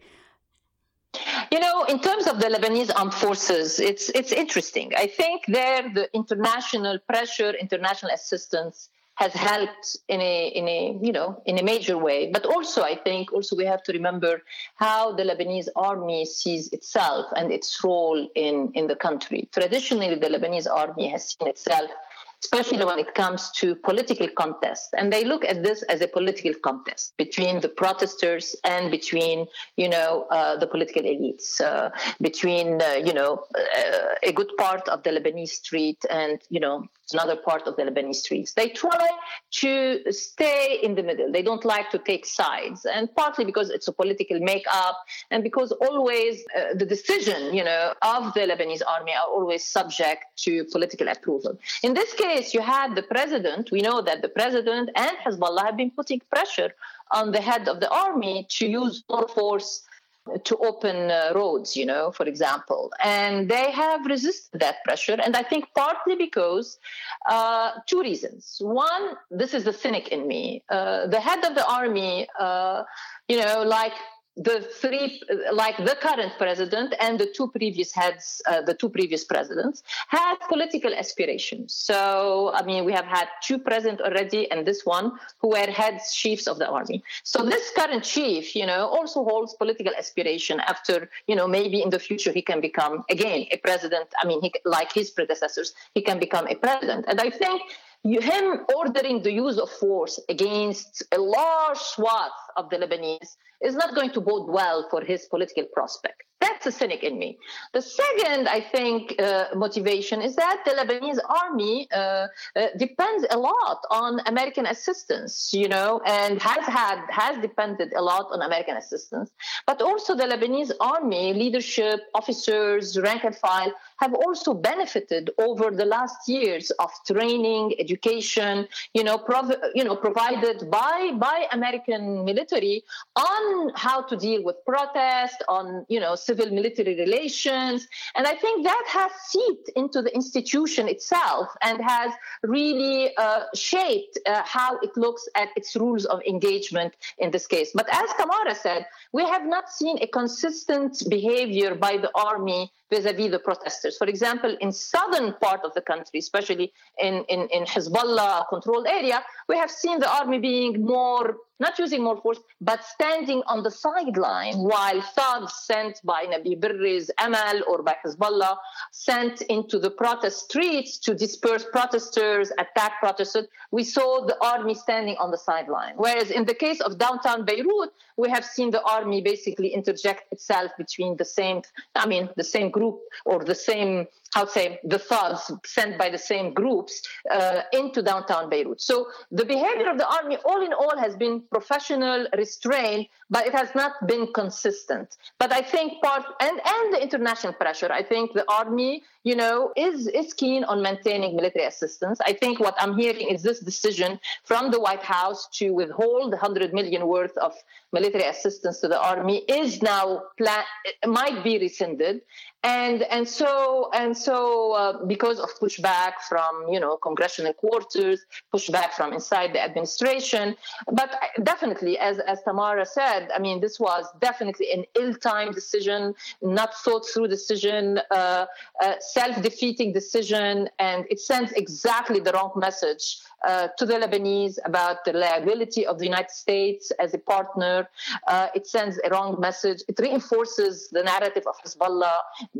You know, in terms of the Lebanese armed forces, it's it's interesting. I think there the international pressure, international assistance has helped in a in a you know in a major way. But also, I think also we have to remember how the Lebanese army sees itself and its role in in the country. Traditionally, the Lebanese army has seen itself, especially when it comes to political contest. And they look at this as a political contest between the protesters and between, you know, uh, the political elites, uh, between, uh, you know, uh, a good part of the Lebanese street and, you know, another part of the Lebanese streets. They try to stay in the middle. They don't like to take sides, and partly because it's a political makeup and because always uh, the decision, you know, of the Lebanese army are always subject to political approval. In this case, you had the president. We know that the president and Hezbollah have been putting pressure on the head of the army to use more force to open uh, roads, you know, for example. And they have resisted that pressure. And I think partly because uh, two reasons. One, this is the cynic in me. Uh, the head of the army, uh, you know, like the three, like the current president and the two previous heads, uh, the two previous presidents, had political aspirations. So, I mean, we have had two presidents already and this one who were heads, chiefs of the army. So this current chief, you know, also holds political aspiration after, you know, maybe in the future he can become, again, a president. I mean, he, like his predecessors, he can become a president. And I think You, him ordering the use of force against a large swath of the Lebanese is not going to bode well for his political prospect. That's a cynic in me. The second, I think, uh, motivation is that the Lebanese army uh, uh, depends a lot on American assistance, you know, and has had, has depended a lot on American assistance. But also the Lebanese army, leadership, officers, rank and file, have also benefited over the last years of training, education, you know, prov- you know, provided by, by American military on how to deal with protest, on, you know, civil military relations. And I think that has seeped into the institution itself and has really uh, shaped uh, how it looks at its rules of engagement in this case. But as Tamara said, we have not seen a consistent behavior by the army vis-a-vis the protesters. For example, in southern part of the country, especially in, in, in Hezbollah-controlled area, we have seen the army being more, not using more force, but standing on the sideline while thugs sent by Nabi Berri's Amal or by Hezbollah sent into the protest streets to disperse protesters, attack protesters. We saw the army standing on the sideline. Whereas in the case of downtown Beirut, we have seen the army basically interject itself between the same, I mean, the same group or the same, how to say, the thugs sent by the same groups uh, into downtown Beirut. So the behavior of the army, all in all, has been professional, restrained, but it has not been consistent. But I think part, and, and the international pressure, I think the army, you know, is, is keen on maintaining military assistance. I think what I'm hearing is this decision from the White House to withhold one hundred million worth of military assistance to the army is now, plan, might be rescinded. And and so and so uh, because of pushback from, you know, congressional quarters, pushback from inside the administration. But definitely, as, as Tamara said, I mean, this was definitely an ill-timed decision, not thought-through decision, uh, uh, self-defeating decision, and it sends exactly the wrong message uh, to the Lebanese about the liability of the United States as a partner. Uh, it sends a wrong message. It reinforces the narrative of Hezbollah that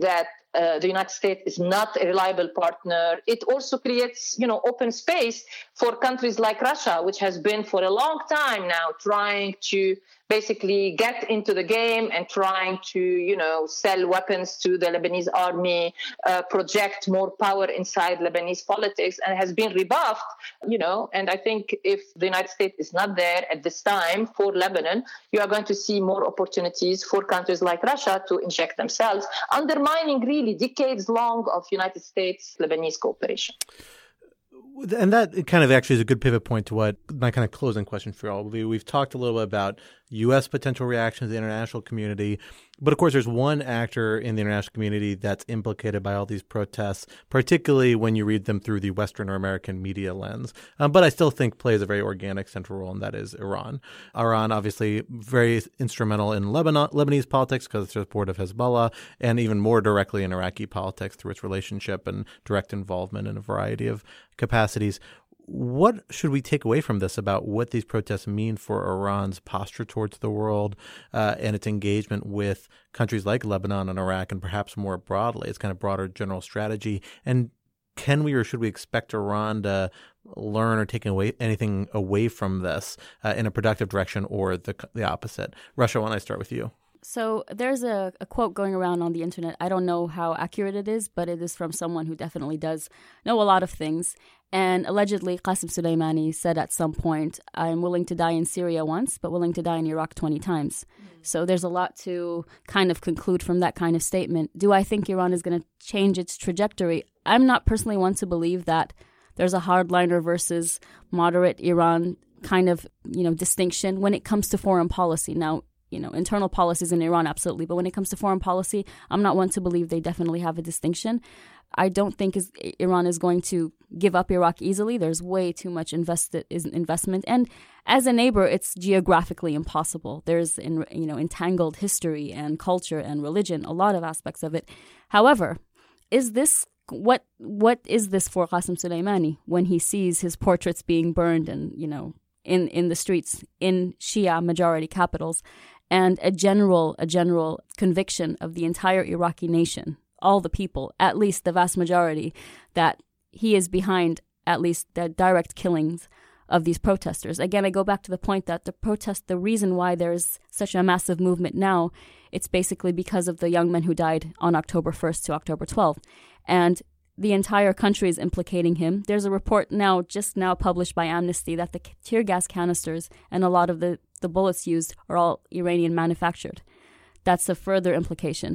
uh, the United States is not a reliable partner. It also creates, you know, open space for countries like Russia, which has been for a long time now trying to basically get into the game and trying to, you know, sell weapons to the Lebanese army, uh, project more power inside Lebanese politics, and has been rebuffed, you know. And I think if the United States is not there at this time for Lebanon, you are going to see more opportunities for countries like Russia to inject themselves, undermining really decades long of United States-Lebanese cooperation. And that kind of actually is a good pivot point to what my kind of closing question for you all will be. We've talked a little bit about U S potential reactions to the international community. But of course, there's one actor in the international community that's implicated by all these protests, particularly when you read them through the Western or American media lens. Um, but I still think plays a very organic central role, and that is Iran. Iran, obviously, very instrumental in Lebanon, Lebanese politics because of its support of Hezbollah, and even more directly in Iraqi politics through its relationship and direct involvement in a variety of capacities. What should we take away from this about what these protests mean for Iran's posture towards the world uh, and its engagement with countries like Lebanon and Iraq, and perhaps more broadly, its kind of broader general strategy? And can we or should we expect Iran to learn or take away anything away from this uh, in a productive direction, or the the opposite? Rasha, why don't I start with you? So there's a, a quote going around on the internet. I don't know how accurate it is, but it is from someone who definitely does know a lot of things. And allegedly, Qasem Soleimani said at some point, I'm willing to die in Syria once, but willing to die in Iraq twenty times. Mm. So there's a lot to kind of conclude from that kind of statement. Do I think Iran is going to change its trajectory? I'm not personally one to believe that there's a hardliner versus moderate Iran kind of, you know, distinction when it comes to foreign policy. Now, you know, internal policies in Iran, absolutely. But when it comes to foreign policy, I'm not one to believe they definitely have a distinction. I don't think is, Iran is going to give up Iraq easily. There's way too much invested is investment. And as a neighbor, it's geographically impossible. There's, in, you know, entangled history and culture and religion, a lot of aspects of it. However, is this what what is this for Qasem Soleimani when he sees his portraits being burned and, you know, in, in the streets in Shia majority capitals, and a general a general conviction of the entire Iraqi nation, all the people, at least the vast majority, that he is behind at least the direct killings of these protesters. Again, I go back to the point that the protest, the reason why there's such a massive movement now, it's basically because of the young men who died on October first to October twelfth. And the entire country is implicating him. There's a report now, just now published by Amnesty, that the tear gas canisters and a lot of the, the bullets used are all Iranian manufactured. That's a further implication.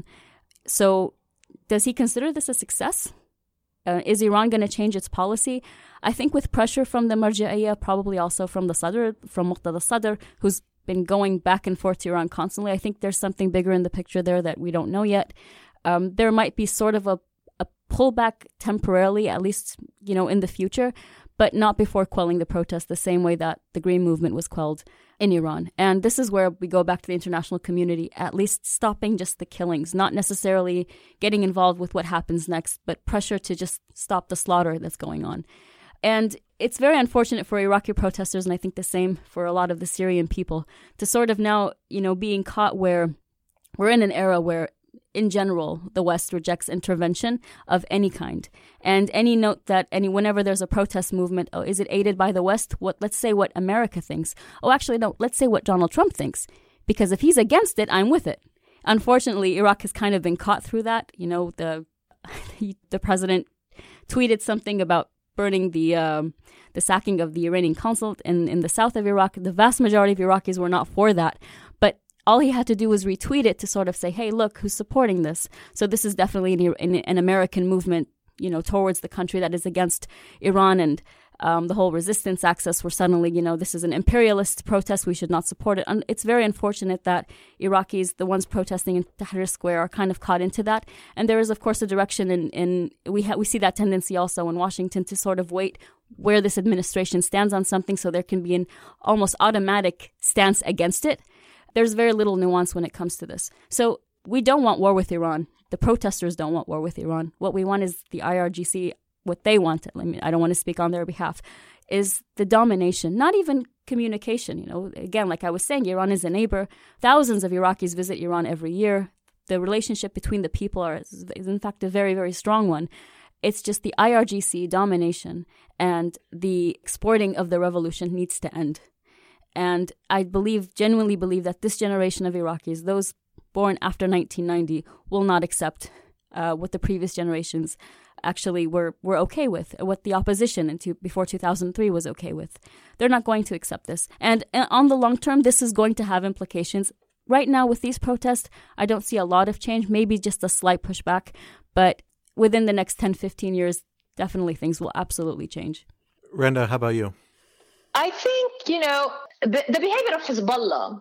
So does he consider this a success? Uh, is Iran going to change its policy? I think with pressure from the Marja'iyya, probably also from the Sadr, from Muqtada Sadr, who's been going back and forth to Iran constantly. I think there's something bigger in the picture there that we don't know yet. Um, there might be sort of a a pullback temporarily, at least, you know, in the future, but not before quelling the protest the same way that the Green Movement was quelled in Iran. And this is where we go back to the international community, at least stopping just the killings, not necessarily getting involved with what happens next, but pressure to just stop the slaughter that's going on. And it's very unfortunate for Iraqi protesters, and I think the same for a lot of the Syrian people, to sort of now, you know, being caught where we're in an era where in general, the West rejects intervention of any kind. And any note that any whenever there's a protest movement, oh, is it aided by the West? What let's say what America thinks. Oh, actually, no, let's say what Donald Trump thinks. Because if he's against it, I'm with it. Unfortunately, Iraq has kind of been caught through that. You know, the the president tweeted something about burning the um, the sacking of the Iranian consulate in, in the south of Iraq. The vast majority of Iraqis were not for that. But all he had to do was retweet it to sort of say, hey, look, who's supporting this? So this is definitely an, an, an American movement, you know, towards the country that is against Iran, and um, the whole resistance access where suddenly, you know, this is an imperialist protest. We should not support it. And it's very unfortunate that Iraqis, the ones protesting in Tahrir Square, are kind of caught into that. And there is, of course, a direction in, in we ha- we see that tendency also in Washington to sort of wait where this administration stands on something so there can be an almost automatic stance against it. There's very little nuance when it comes to this. So we don't want war with Iran. The protesters don't want war with Iran. What we want is the I R G C, what they want, I mean, I don't want to speak on their behalf, is the domination, not even communication. You know, again, like I was saying, Iran is a neighbor. Thousands of Iraqis visit Iran every year. the relationship between the people are, is in fact a very, very strong one. It's just the I R G C domination and the exporting of the revolution needs to end. And I believe, genuinely believe that this generation of Iraqis, those born after nineteen ninety, will not accept uh, what the previous generations actually were, were okay with, what the opposition into before two thousand three was okay with. They're not going to accept this. And uh, on the long term, this is going to have implications. Right now, with these protests, I don't see a lot of change, maybe just a slight pushback, but within the next ten, fifteen years, definitely things will absolutely change. Randa, how about you? I think, you know, the, the behavior of Hezbollah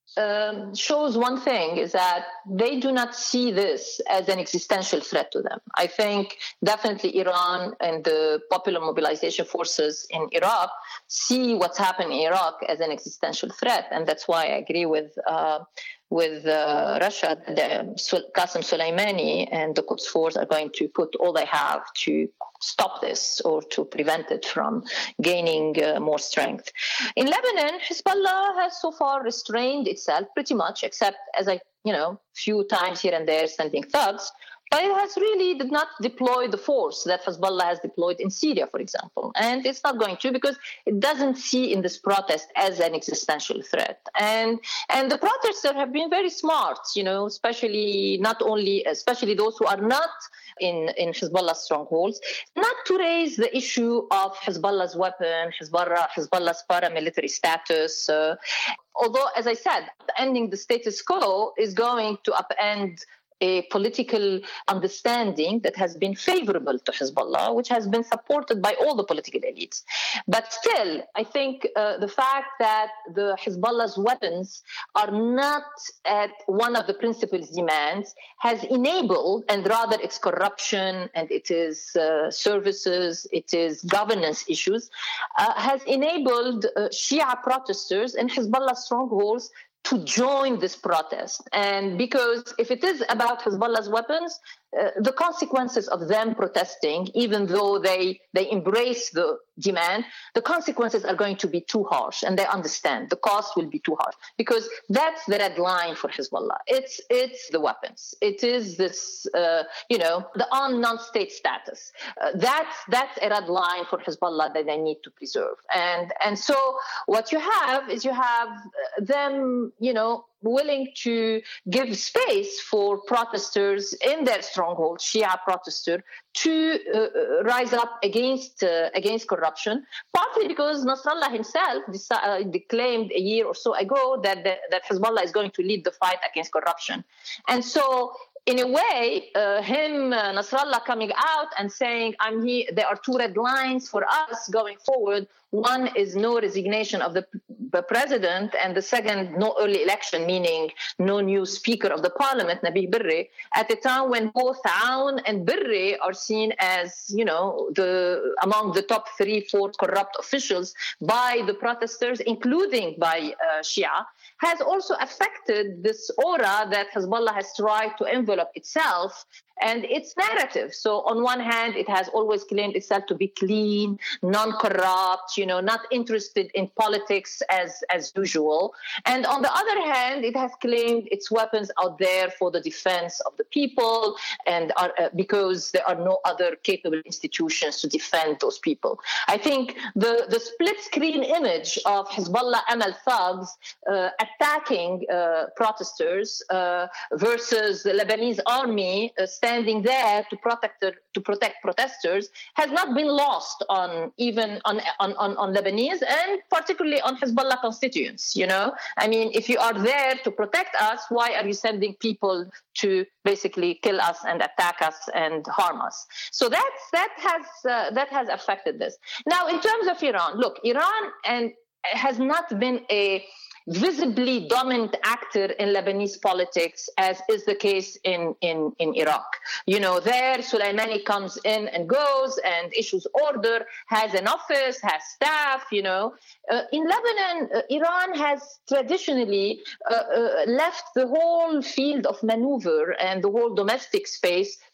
um, shows one thing, is that they do not see this as an existential threat to them. I think definitely Iran and the popular mobilization forces in Iraq see what's happening in Iraq as an existential threat. And that's why I agree with uh, with uh, Russia, the, Qasem Soleimani and the Quds Force are going to put all they have to stop this or to prevent it from gaining uh, more strength. In Lebanon, Hezbollah has so far restrained itself pretty much, except, as I, you know, few times here and there sending thugs. But it has really did not deploy the force that Hezbollah has deployed in Syria, for example. And it's not going to, because it doesn't see in this protest as an existential threat. And and the protesters have been very smart, you know, especially not only, especially those who are not in, in Hezbollah's strongholds, not to raise the issue of Hezbollah's weapon, Hezbollah, Hezbollah's paramilitary status. Uh, although, as I said, ending the status quo is going to upend a political understanding that has been favorable to Hezbollah, which has been supported by all the political elites. But still, I think uh, the fact that the Hezbollah's weapons are not at one of the principal demands has enabled, and rather its corruption and it is uh, services, it is governance issues, uh, has enabled uh, Shia protesters in Hezbollah strongholds to join this protest. And because if it is about Hezbollah's weapons, uh, the consequences of them protesting, even though they, they embrace the demand, the consequences are going to be too harsh, and they understand the cost will be too harsh, because that's the red line for Hezbollah. It's it's the weapons. It is this, uh, you know, the armed non-state status. Uh, that's that's a red line for Hezbollah that they need to preserve. And and so what you have is you have them, you know, willing to give space for protesters in their stronghold, Shia protesters, to uh, rise up against uh, against corruption, partly because Nasrallah himself uh, claimed a year or so ago that the, that Hezbollah is going to lead the fight against corruption. And so in a way, uh, him, uh, Nasrallah, coming out and saying, "I'm here. There are two red lines for us going forward. One is no resignation of the, the president, and the second, no early election, meaning no new speaker of the parliament, Nabih Berri, at a time when both Aoun and Berri are seen as, you know, the among the top three, four corrupt officials by the protesters, including by uh, Shia, has also affected this aura that Hezbollah has tried to envelop itself and its narrative. So on one hand, it has always claimed itself to be clean, non-corrupt, you know, not interested in politics as, as usual. And on the other hand, it has claimed its weapons out there for the defense of the people, and are, uh, because there are no other capable institutions to defend those people. I think the, the split screen image of Hezbollah M L thugs uh, attacking uh, protesters uh, versus the Lebanese army uh, standing there to protect to protect protesters has not been lost on even on, on, on, on Lebanese, and particularly on Hezbollah constituents. You know, I mean, if you are there to protect us, why are you sending people to basically kill us and attack us and harm us? So that's that has uh, that has affected this. Now, in terms of Iran, look, Iran and has not been a visibly dominant actor in Lebanese politics, as is the case in, in, in Iraq. You know, there Soleimani comes in and goes and issues order, has an office, has staff, you know. Uh, in Lebanon, uh, Iran has traditionally uh, uh, left the whole field of maneuver and the whole domestic space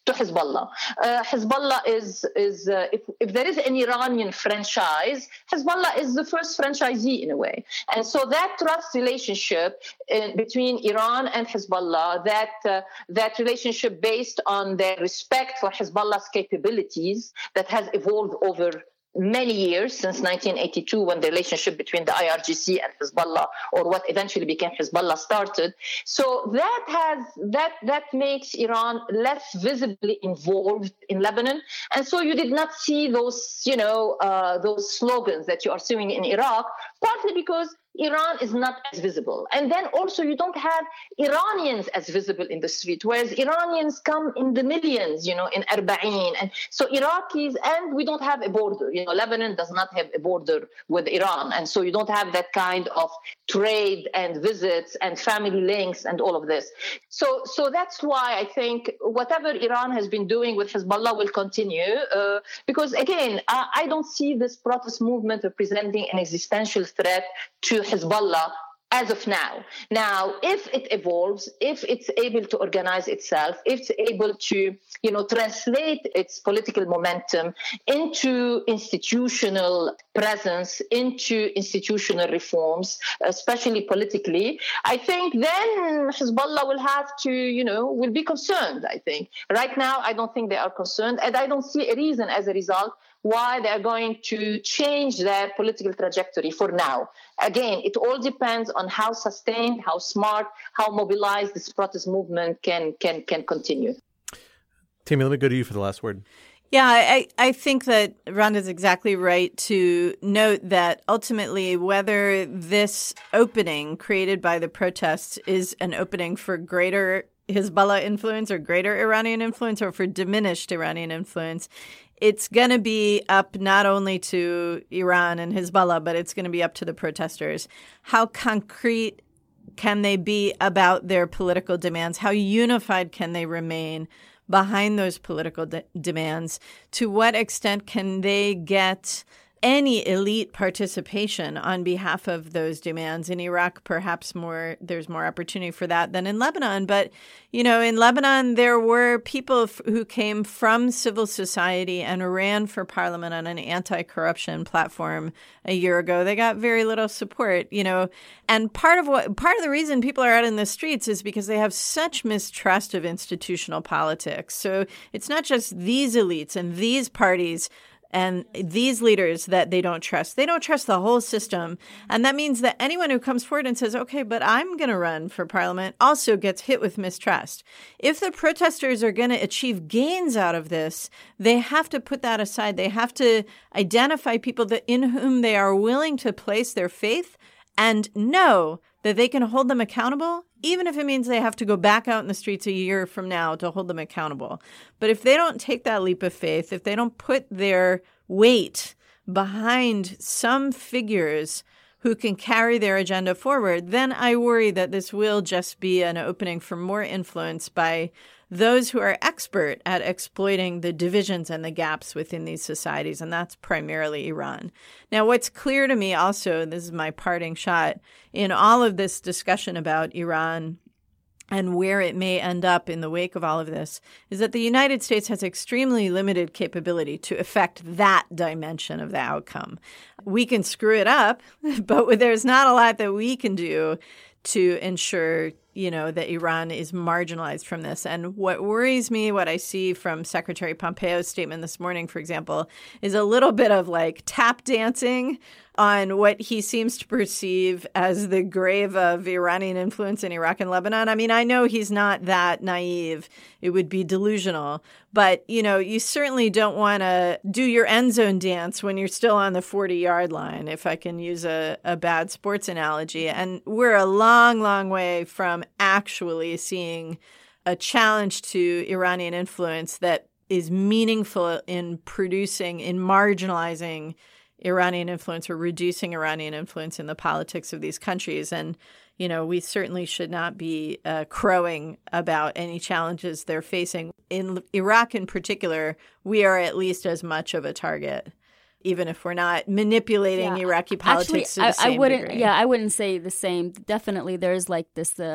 to Hezbollah. Uh, Hezbollah is, is uh, if, if there is an Iranian franchise, Hezbollah is the first franchisee in a way. And so that trust relationship in, between Iran and Hezbollah, that, uh, that relationship based on their respect for Hezbollah's capabilities that has evolved over many years, since nineteen eighty-two, when the relationship between the I R G C and Hezbollah, or what eventually became Hezbollah, started. So that has that that makes Iran less visibly involved in Lebanon, and so you did not see those, you know, uh, those slogans that you are seeing in Iraq, partly because Iran is not as visible. And then also you don't have Iranians as visible in the street, whereas Iranians come in the millions, you know, in Arba'in. And so Iraqis, and we don't have a border. You know, Lebanon does not have a border with Iran. And so you don't have that kind of trade and visits and family links and all of this. So, so that's why I think whatever Iran has been doing with Hezbollah will continue. Uh, because again, I, I don't see this protest movement representing an existential threat to Hezbollah as of now. Now, if it evolves, if it's able to organize itself, if it's able to, you know, translate its political momentum into institutional presence, into institutional reforms, especially politically, I think then Hezbollah will have to, you know, will be concerned, I think. Right now, I don't think they are concerned, and I don't see a reason as a result why they are going to change their political trajectory for now. Again, it all depends on how sustained, how smart, how mobilized this protest movement can can can continue. Tammy, let me go to you for the last word. Yeah, I, I think that Rhonda's exactly right to note that ultimately whether this opening created by the protests is an opening for greater Hezbollah influence or greater Iranian influence or for diminished Iranian influence, it's going to be up not only to Iran and Hezbollah, but it's going to be up to the protesters. How concrete can they be about their political demands? How unified can they remain behind those political de- demands? To what extent can they get any elite participation on behalf of those demands? In Iraq, perhaps more, there's more opportunity for that than in Lebanon. But, you know, in Lebanon, there were people f- who came from civil society and ran for parliament on an anti-corruption platform a year ago. They got very little support, you know, and part of what, part of the reason people are out in the streets is because they have such mistrust of institutional politics. So it's not just these elites and these parties and these leaders that they don't trust. They don't trust the whole system. And that means that anyone who comes forward and says, okay, but I'm going to run for parliament, also gets hit with mistrust. If the protesters are going to achieve gains out of this, they have to put that aside. They have to identify people that in whom they are willing to place their faith and know that they can hold them accountable, even if it means they have to go back out in the streets a year from now to hold them accountable. But if they don't take that leap of faith, if they don't put their weight behind some figures who can carry their agenda forward, then I worry that this will just be an opening for more influence by those who are expert at exploiting the divisions and the gaps within these societies, and that's primarily Iran. Now, what's clear to me also, this is my parting shot, in all of this discussion about Iran and where it may end up in the wake of all of this, is that the United States has extremely limited capability to affect that dimension of the outcome. We can screw it up, but there's not a lot that we can do to ensure, you know, that Iran is marginalized from this. And what worries me, what I see from Secretary Pompeo's statement this morning, for example, is a little bit of like tap dancing on what he seems to perceive as the grave of Iranian influence in Iraq and Lebanon. I mean, I know he's not that naive. It would be delusional. But, you know, you certainly don't want to do your end zone dance when you're still on the forty-yard line, if I can use a, a bad sports analogy. And we're a long, long way from actually seeing a challenge to Iranian influence that is meaningful in producing, in marginalizing Iranian influence or reducing Iranian influence in the politics of these countries. And, you know, we certainly should not be uh, crowing about any challenges they're facing. In Iraq in particular, we are at least as much of a target, even if we're not manipulating yeah. Iraqi politics Actually, to the I, same I wouldn't, degree. Yeah, I wouldn't say the same. Definitely there's like this uh,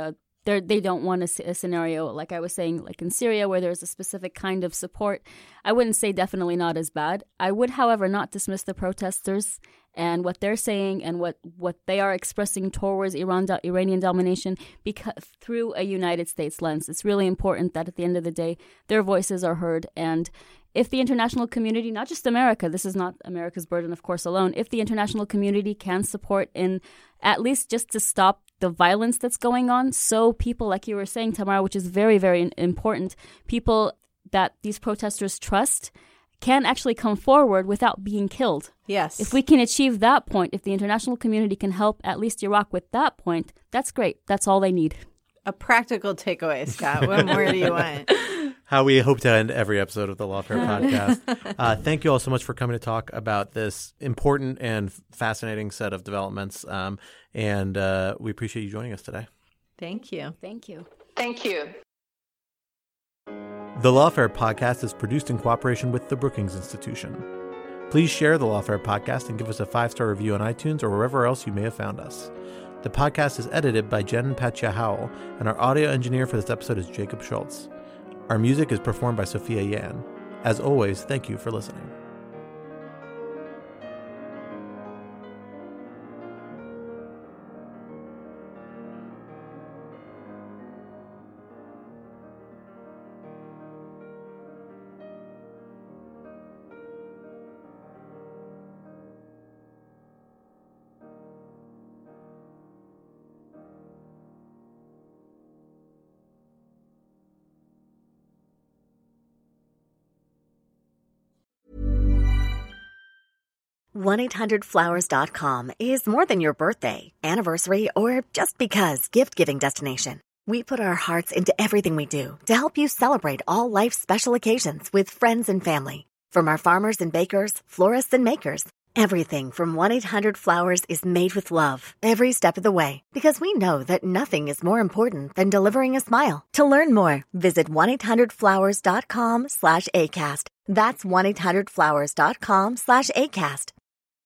They're, they don't want a, a scenario, like I was saying, like in Syria, where there's a specific kind of support. I wouldn't say definitely not as bad. I would, however, not dismiss the protesters and what they're saying and what, what they are expressing towards Iran, Iranian domination because, through a United States lens. It's really important that at the end of the day, their voices are heard. And if the international community, not just America, this is not America's burden, of course, alone, if the international community can support in at least just to stop the violence that's going on, so people, like you were saying, Tamara, which is very, very important, people that these protesters trust can actually come forward without being killed. Yes. If we can achieve that point, if the international community can help at least Iraq with that point, that's great. That's all they need. A practical takeaway, Scott. What more do you want? How we hope to end every episode of the Lawfare podcast. Uh, thank you all so much for coming to talk about this important and fascinating set of developments. Um, and uh, we appreciate you joining us today. Thank you. Thank you. Thank you. The Lawfare podcast is produced in cooperation with the Brookings Institution. Please share the Lawfare podcast and give us a five-star review on iTunes or wherever else you may have found us. The podcast is edited by Jen Patja Howell, and our audio engineer for this episode is Jacob Schultz. Our music is performed by Sophia Yan. As always, thank you for listening. one eight hundred flowers dot com is more than your birthday, anniversary, or just because gift-giving destination. We put our hearts into everything we do to help you celebrate all life's special occasions with friends and family. From our farmers and bakers, florists and makers, everything from one eight hundred flowers is made with love every step of the way, because we know that nothing is more important than delivering a smile. To learn more, visit one eight hundred flowers dot com slash ACAST. That's one eight hundred flowers dot com slash ACAST.